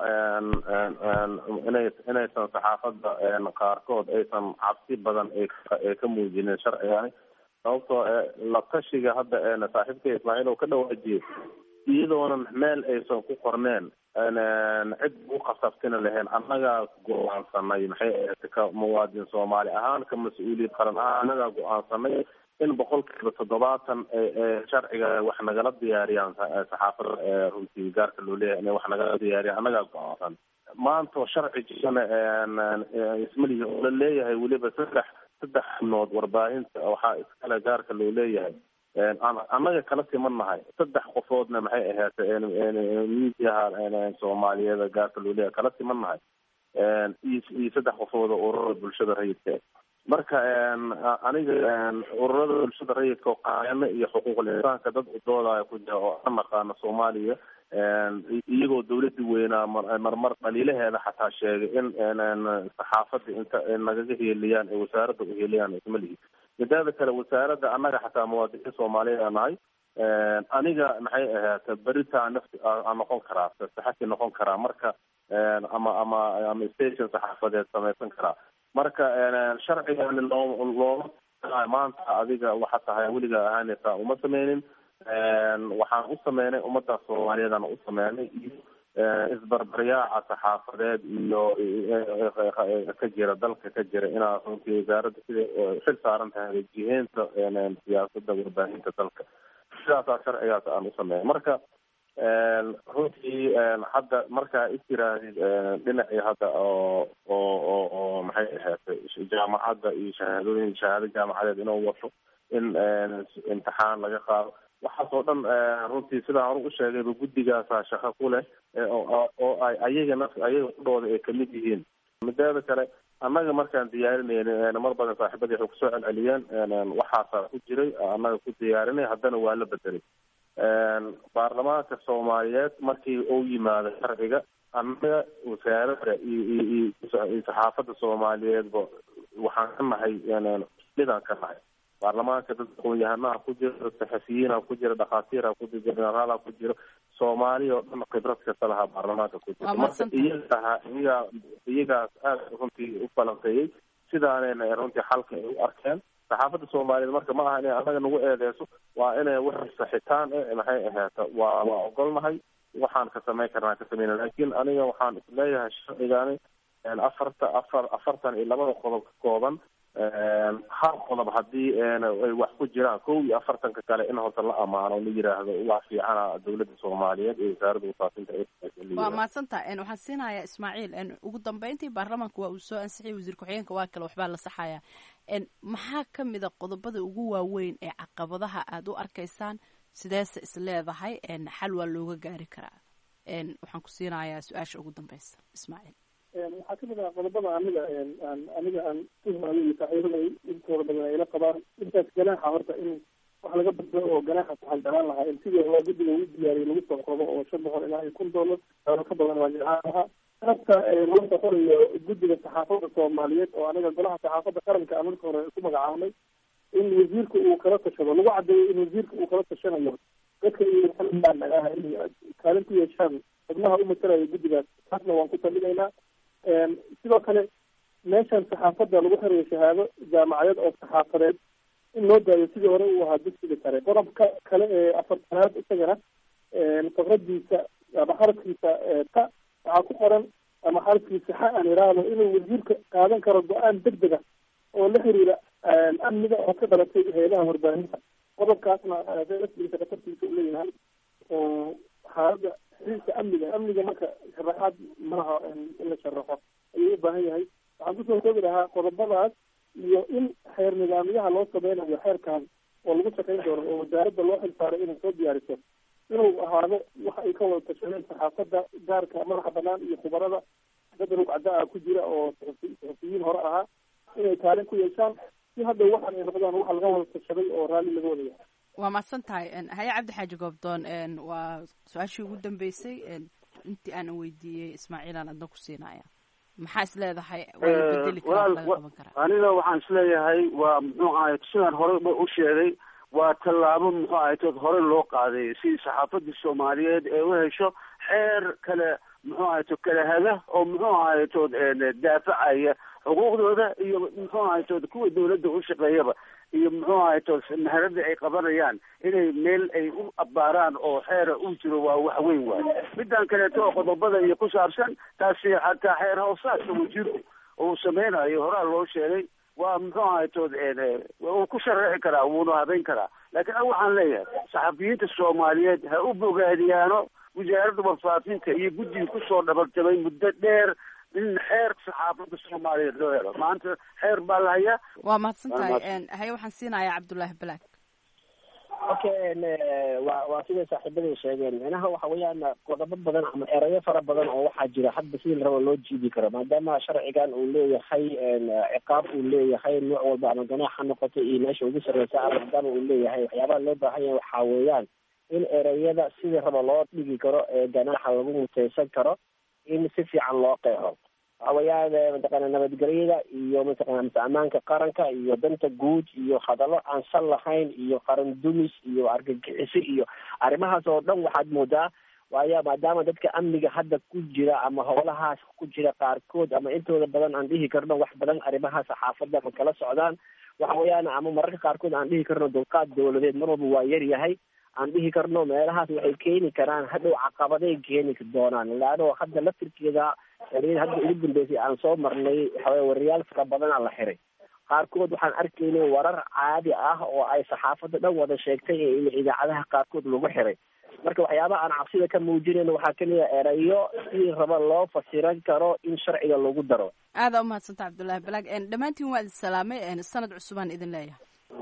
inay inaysan saxaafadda qaarkood aysan cabsi badan ay ka muujinin sharcigani, sababtoo la tashiga hadda saaxiibka ismaaciil oo ka dhawaajiyey iyadoona meel aysan ku qorneen cid u khasabtina lahayn annagaa go-aansanay maxay ahayd ka muwaadin soomaali ahaan ka mas-uuliyad qaran ahaan annagaa go-aansanay in boqolkiiba toddobaatan sharciga wax nagala diyaariyaan saxaafada runtii gaarka loo leeyahay inay wax nagala diyaariyaan annagaa go-aansan. maanta sharci jirana ismalihi oo la leeyahay weliba saddex saddex xubnood warbaahinta waxaa iskale gaarka loo leeyahay annaga kala siman nahay. saddex qofoodna maxay ahaatay miidiyaha soomaaliyeed gaarka loo leeyahay kala siman nahay iyo saddex qofood oo ururada bulshada rayidka. marka aniga ururada bulshada rayidka oo qaayano iyo xuquuqul insaanka dad u doodaya ku jira oo aan naqaano soomaaliya iyagoo dawladii weynaa marmar dhaliilaheeda xataa sheegay in saxaafada inta nagaga heeliyaan ee wasaaradda u heeliyaan ismalihi. midaada kale wasaaradda annaga xataa muwaadiniin soomaaliyeed aan nahay aniga maxay ahaata beritaa nafti aan noqon karaa saxafi noqon karaa marka ama ama ama station saxaafadeed samaysan karaa. marka sharcigani loo looma maanta adiga waxa tahay weligaa ahaanaysaa uma sameynin. waxaan u sameynay ummadda soomaaliyeedana u sameynay iyo isbarbaryaaca saxaafadeed iyo ka jira dalka ka jira inaa runtii wasaaradda sida xil saaran tahay jiheynta siyaasadda warbaahinta dalka sidaasaa sharcigaas aan u sameynay. marka runtii hadda markaa istiraahid dhinacii hadda oo oo oo oo maxay ahaatay jaamacadda iyo shahaadooyin shahaado jaamacadeed inuu wato in imtixaan laga qaado waxaas oo dhan runtii sidaan hore u sheegayba guddigaasaa shaqo ku leh oo ay ayaga naf ayaga kudhooda ay kamid yihiin. midaada kale annaga markaan diyaarinayna mar badan saaxiibadii waxay kusoo celceliyeen waxaasaa ku jiray annaga ku diyaarinay haddana waa la bedelay. baarlamaanka soomaaliyeed markii uu yimaado sharciga annaga wasaaradda iyo iyo saxaafadda soomaaliyeedba waxaan ka nahay midaan ka nahay. baarlamaanka dad aqoon-yahanaha ku jira, dad saxafiyiina ku jira, dhakhaatiira ku jira, generaala ku jira, soomaaliya oo dhan khibrad kasta lahaa baarlamaanka ku jira. marka iyaga iyagaa iyagaas aada runtii u falanqeeyey sidaanayna runtii xalka ay u arkeen. saxaafadda soomaaliyeed marka ma aha inay annaga nagu eedeyso, waa inay wax saxitaan e maxay ahaata waa waa ogolnahay waxaan ka samayn karnaa ka sameyna. laakiin aniga waxaan isleeyahay sharcigaani afarta afar afartan iyo labada qodob ka kooban hal qodob haddii ay wax ku jiraan kow iyo afartanka kale in horta la amaano la yiraahdo wax fiicana dawladda soomaaliyeed iyo wasaaradda wasaafinta. waa mahadsantaha. waxaan siinayaa ismaaciil ugu dambeyntii baarlamaanka waa uu soo ansixiyay wasiir ku-xigeenka waa kale waxbaa la saxaya. maxaa kamid a qodobada ugu waaweyn ee caqabadaha aada u arkaysaan sideese is leedahay xal waa looga gaari karaa? waxaan ku siinayaa su-aasha ugu dambeysa ismaaciil. waxaa kamid ah qodobada aniga aniga aan tuhmaayo saaxiibada intooda badan ayla qabaan intaas ganaaxa horta in wax laga badbado oo ganaaxa waxaan jeclaan lahaa in sidii waa guddiga ugu diyaariyay lagu soo qodo oo shan boqol ilaa iyo kun doolar doolo ka badan waa jeclaan lahaa. habka loo soconayo guddiga saxaafadda soomaaliyeed oo aniga golaha saxaafadda qaranka aan marka hore ku magacaabnay in wasiirka uu kala tashado lagu caddeeyo in wasiirka uu kala tashanayo dadka iyo kaalin ku yeeshaan xubnaha u matalaya guddigaas taasna waan ku talinaynaa. sidoo kale meeshan saxaafadda lagu xirayo shahaado jaamacadeed oo saxaafadeed in loo daayo sidii hore uu ahaa dugsiga sare. qodobka kale ee afartanaad isagana fakradiisa ama xarafkiisa ta waxaa ku qoran ama xarafkiisa xa aan iraahdo inuu wasiirka qaadan karo go-aan degdega oo la xiriira amniga oo ka dhalatay hayadaha warbaahinta. qodobkaasna rasmigiisa khatartiisa u leeyahay oo xaaladda xiriirka amniga amniga marka sharaxaad malaha in la sharaxo ayuu u baahan yahay. waxaan kusoo koobi lahaa qodobadaas iyo in xeer nidaamyaha loo sameynayo xeerkan oo lagu shaqayn doono oo wasaaradda loo xilsaaray inay soo diyaariso inuu ahaado waxa ay ka wada tashadeen saxaafadda gaarka madaxa banaan iyo khubarada dad rugcada ah ku jira oo saxufiyiin hore ahaa inay kaalin ku yeeshaan si hadda waxaan ay noqdaan waxa laga wada tashaday oo raalli laga wada yahay. waa mahadsan tahay haye cabdi xaaji goobdoon waa su-aashii ugu dambeysay intii aanan weydiiyey ismaaciilaan adna ku siinaya maxaa is leedahay waa la bedeli karaa laga qaban karaa? aniga waxaan isleeyahay waa muxuu ahay sidaan hore u sheegay waa tallaabo muxuu ahay tood hore loo qaaday si saxaafadda soomaaliyeed ee u hesho xeer kale muxuu ahay to kala haga oo muxuu ahay tood daafacaya xuquuqdooda iyo muxuu ahay tood kuwa dawladda u shaqeeyaba iyo muxuu ahay tood maharadda ay qabanayaan inay meel ay u abbaaraan oo xeera u jiro waa wax weyn waayo. midaan kaleeto oo qodobada iyo ku saabsan taasi xataa xeer hoosaadka wasiirku uu sameynayo horaa loo sheegay waa muxuu ahay tood uu ku sharaxi karaa wuuna habeyn karaa. laakiin a waxaan leeyahay saxafiyiinta soomaaliyeed ha u bogaadiyaano wasaaradda warfaafinta iyo guddiga kusoo dhabarjabay muddo dheer in xeer saxaafadda soomaaliyeed loo helo. maanta xeer baa la hayaa. waa mahadsan tahay haye waxaan siinayaa cabdullaahi balaag. okay waa waa siday saaxiibaday sheegeen micnaha waxa weeyaan qodobo badan ama erayo fara badan oo waxaa jira hadba sidii la rabo loo jiidi karo maadaama sharcigan uu leeyahay ciqaab uu leeyahay nooc walba ama ganaax ha noqoto iyo meesha ugu sarreysa ama maadaama uu leeyahay waxyaabaha loo baahan yahay waxaa weeyaan in ereyada sidii rabo loo dhigi karo ee ganaaxa lagu muteysan karo in si fiican loo qeexo. waxa weeyaan mataqaana nabadgelyada iyo mataqaana mase ammaanka qaranka iyo danta guud iyo hadallo aan sal lahayn iyo qaran dumis iyo argagixiso iyo arrimahaas oo dhan waxaad moodaa waayo maadaama dadka amniga hadda ku jira ama howlahaas ku jira qaarkood ama intooda badan aan dhihi karno wax badan arrimaha saxaafadda ma kala socdaan. waxa weeyaan ama mararka qaarkood aan dhihi karno dulqaad dawladeed mar walba waa yar yahay. aan dhihi karno meelahaas waxay keeni karaan hadhow caqabaday keeni doonaan laano hadda laftirkeeda xiriir hadda ugu dambeysay aan soo marnay waxaweye wariyaal fara badanaa la xiray. qaarkood waxaan arkaynay warar caadi ah oo ay saxaafadda dhan wada sheegtay ee in idaacadaha qaarkood lagu xiray. marka waxyaabaha aan cabsida ka muujinayno waxaa kamida erayo sidii raba loo fasiran karo in sharciga lagu daro. aada u mahadsanta cabdullaahi balaag dhammaantiin waa idin salaamay sanad cusubaan idin leeyahay.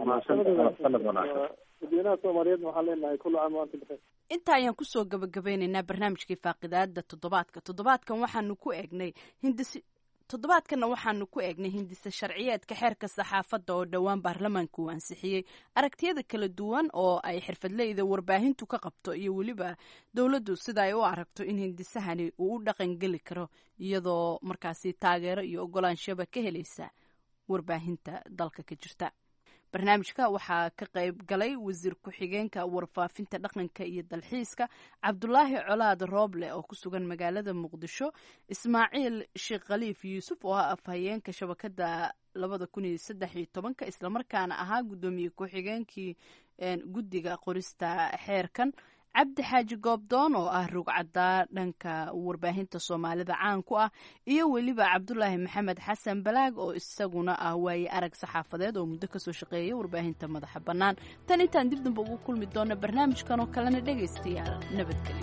dadweynaha soomaaliyeed waxaan leenahay kullu caam wa antum bikhair. inta ayaan kusoo gabagabeynaynaa barnaamijkii faaqidaada toddobaadka toddobaadkan waxaanu ku eegnay hindisi toddobaadkanna waxaanu ku eegnay hindisa sharciyeedka xeerka saxaafadda oo dhowaan baarlamaanka uu ansixiyey aragtiyada kala duwan oo ay xirfadleyda warbaahintu ka qabto iyo weliba dowladdu sida ay u aragto in hindisahani uu u dhaqan geli karo iyadoo markaasi taageero iyo ogolaanshaba ka helaysa warbaahinta dalka ka jirta. barnaamijka waxaa ka qayb galay wasiir ku-xigeenka warfaafinta dhaqanka iyo dalxiiska cabdulaahi colaad rooble oo ku sugan magaalada muqdisho, ismaaciil sheekh khaliif yuusuf oo ah afhayeenka shabakada labada kun iyo saddex iyo tobanka islamarkaana ahaa guddoomiye ku-xigeenkii guddiga qorista xeerkan, cabdi xaaji goobdoon oo ah rugcadda dhanka warbaahinta soomaalida caan ku ah, iyo weliba cabdulaahi maxamed xasan balaag oo isaguna ah waaye arag saxaafadeed oo muddo kasoo shaqeeyay warbaahinta madaxa bannaan. tan intaan dib damba ugu kulmi doona barnaamijkan oo kalena dhegaystayaal nabadgelyo.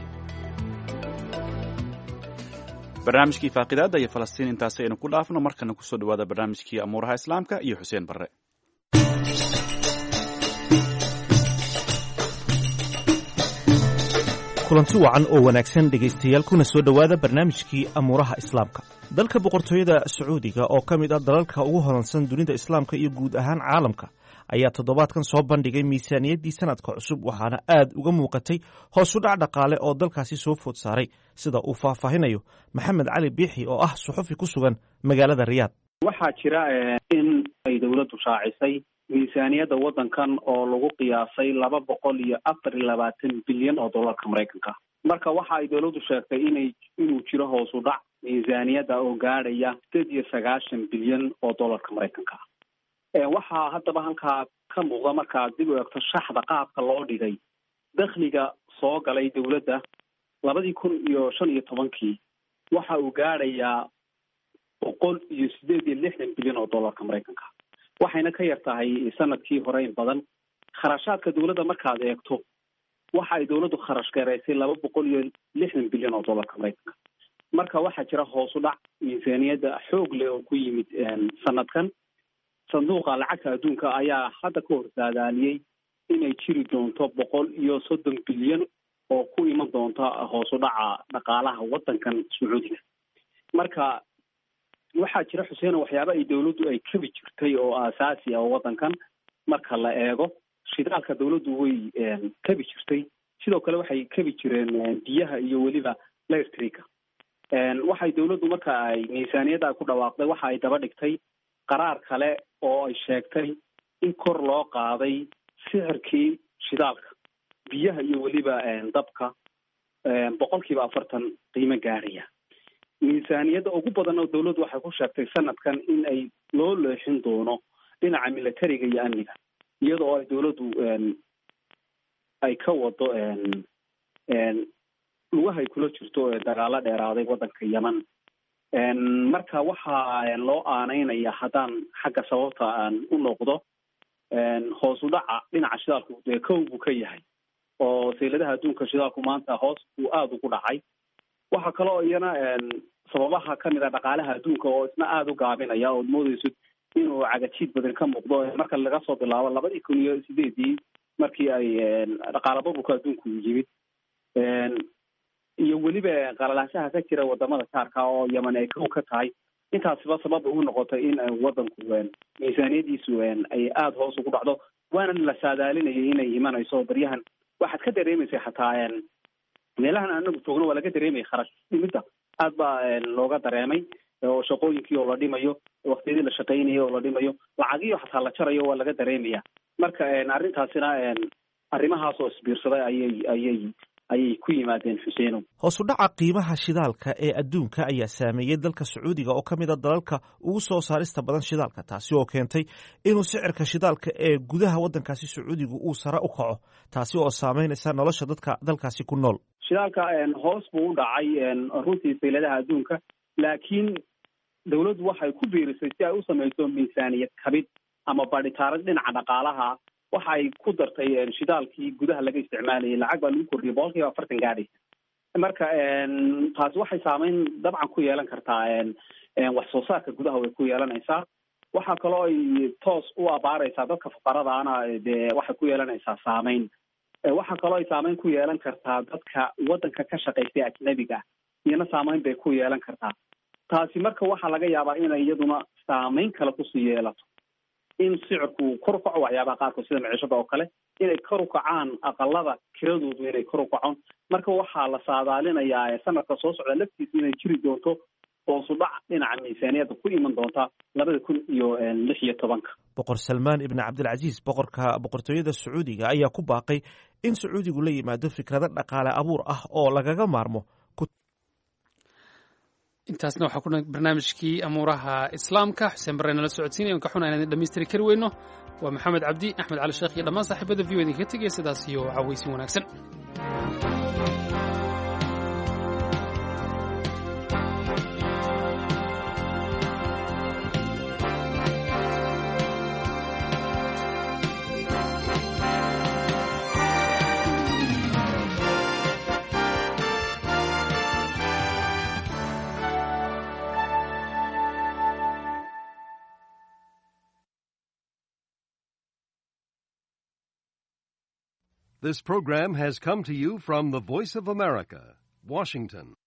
barnaamijkii faaqidaada iyo falastiin intaasi aynu ku dhaafno, markana kusoo dhawaada barnaamijkii amuuraha islaamka iyo xuseen barre. kulanti wacan oo wanaagsan dhegaystayaal kuna soo dhowaada barnaamijkii amuuraha islaamka. dalka boqortooyada sacuudiga oo ka mid ah dalalka ugu hodansan dunida islaamka iyo guud ahaan caalamka ayaa toddobaadkan soo bandhigay miisaaniyaddii sanadka cusub waxaana aad uga muuqatay hoos u dhac dhaqaale oo dalkaasi soo food saaray sida uu faahfaahinayo maxamed cali biixi oo ah suxufi ku sugan magaalada riyaad. waxaa jira in ay dowladdu shaacisay miisaaniyadda waddankan oo lagu qiyaasay laba boqol iyo afar iyo labaatan bilyan oo dollarka maraykanka. marka waxa ay dowladdu sheegtay inay inuu jiro hoos u dhac miisaaniyadda oo gaadhaya sideed iyo sagaashan bilyan oo dollarka maraykanka. waxaa haddaba halkaa ka muuqda markaad dib u eegto shaxda qaabka loo dhigay dakhliga soo galay dowladda labadii kun iyo shan iyo tobankii waxa uu gaadhayaa boqol iyo sideed iyo lixdan bilyan oo dollarka maraykanka. waxayna ka yar tahay sanadkii hore in badan. kharashaadka dowladda markaad eegto waxa ay dowladdu kharash gareysay laba boqol iyo lixdan bilyan oo dollarka maraykanka. marka waxaa jira hoos u dhac miisaaniyadda xoog leh oo ku yimid sanadkan. sanduuqa lacagta adduunka ayaa hadda ka horsaadaaliyey inay jiri doonto boqol iyo soddon bilyan oo ku iman doonta hoos u dhaca dhaqaalaha waddankan sacuudiga. marka waxaa jira xuseeno waxyaaba ay dowladdu ay kabi jirtay oo aasaasi ah oo waddankan marka la eego shidaalka dowladdu way kabi jirtay. sidoo kale waxay kabi jireen biyaha iyo weliba electrica. waxay dowladdu marka ay miisaaniyadda ku dhawaaqday waxa ay daba dhigtay qaraar kale oo ay sheegtay in kor loo qaaday sicirkii shidaalka biyaha iyo weliba dabka boqolkiiba afartan qiimo gaaraya. miisaaniyadda ugu badan oo dowladdu waxay ku sheegtay sanadkan in ay loo leexin doono dhinaca militariga iyo amniga iyadoo ay dowladdu ay ka wado lugahay kula jirto dagaalo dheeraaday waddanka yemen. marka waxaa loo aaneynaya haddaan xagga sababta aan u noqdo hoos u dhaca dhinaca shidaalku dee kow buu ka yahay oo sayladaha adduunka shidaalku maanta hoos uu aada ugu dhacay. waxaa kaloo iyana sababaha kamid a dhaqaalaha adduunka oo isna aada u gaabinaya ood moodeyso inuu cagajiid badan ka muuqdo marka laga soo bilaabo labadii kun iyo sideedii markii ay dhaqaala burburka adduunku yimid iyo weliba qalalaanshaha ka jira wadamada saarka oo yemen ay kow ka tahay. intaasiba sababa ugu noqotay in waddanku miisaaniyadiisu ay aada hoos ugu dhacdo waana la saadaalinayay inay imanayso baryahan. waxaad ka dareemaysa xataa meelahan anagu joogno waa laga dareemaya kharash dhimidda aad baa looga dareemay oo shaqooyinkii oo la dhimayo waqtiyadii la shaqaynayay oo la dhimayo lacagiyo xataa la jarayo waa laga dareemaya. marka arrintaasina arrimahaas oo isbiirsaday ayay ayay ayay ku yimaadeen xuseenow. hoos u dhaca qiimaha shidaalka ee adduunka ayaa saameeyey dalka sacuudiga oo ka mid a dalalka ugu soo saarista badan shidaalka taasi oo keentay inuu sicirka shidaalka ee gudaha waddankaasi sacuudigu uu sare u kaco taasi oo saameynaysa nolosha dadka dalkaasi ku nool. shidaalka hoos buu u dhacay runtii sayladaha adduunka laakiin dowladdu waxay ku biirisay si ay u samayso miisaaniyad kabid ama badhitaarad dhinaca dhaqaalaha. waxa ay ku dartay shidaalkii gudaha laga isticmaalayay lacag baa lagu kordhiyay boqolkiiba afartan gaadhaysa. marka taasi waxay saameyn dabcan ku yeelan kartaa wax soo saarka gudaha way ku yeelanaysaa. waxaa kaloo ay toos u abaaraysaa dadka fuqaradaana dee waxay ku yeelanaysaa saameyn. waxaa kaloo ay saameyn ku yeelan kartaa dadka waddanka ka shaqaystay ajnabiga iyana saameyn bay ku yeelan kartaa. taasi marka waxaa laga yaabaa inay iyaduna saameyn kale kusii yeelato in sicirku kor u kaco waxyaabaha qaarkood sida maciishada oo kale inay kor u kacaan aqalada kiradoodu inay kor u kacon. marka waxaa la saadaalinayaa sanadka soo socda laftiisa inay jiri doonto hoos u dhac dhinaca miisaaniyadda ku iman doonta labada kun iyo lix iyo tobanka. boqor salmaan ibn cabdilcaziis boqorka boqortooyada sacuudiga ayaa ku baaqay in sacuudigu la yimaado fikrado dhaqaale abuur ah oo lagaga maarmo. intaasna waxaa ku dhan barnaamijkii amuuraha islaamka xuseen barre nala socodsiinaya on ka xuna inaan dhamaystiri kari weyno. waa maxamed cabdi axmed cali sheekh iyo dhammaan saaxiibada v o idinkaga tegaya sidaas iyo cawaysin wanaagsan. This program has come to you from the Voice of America, Washington.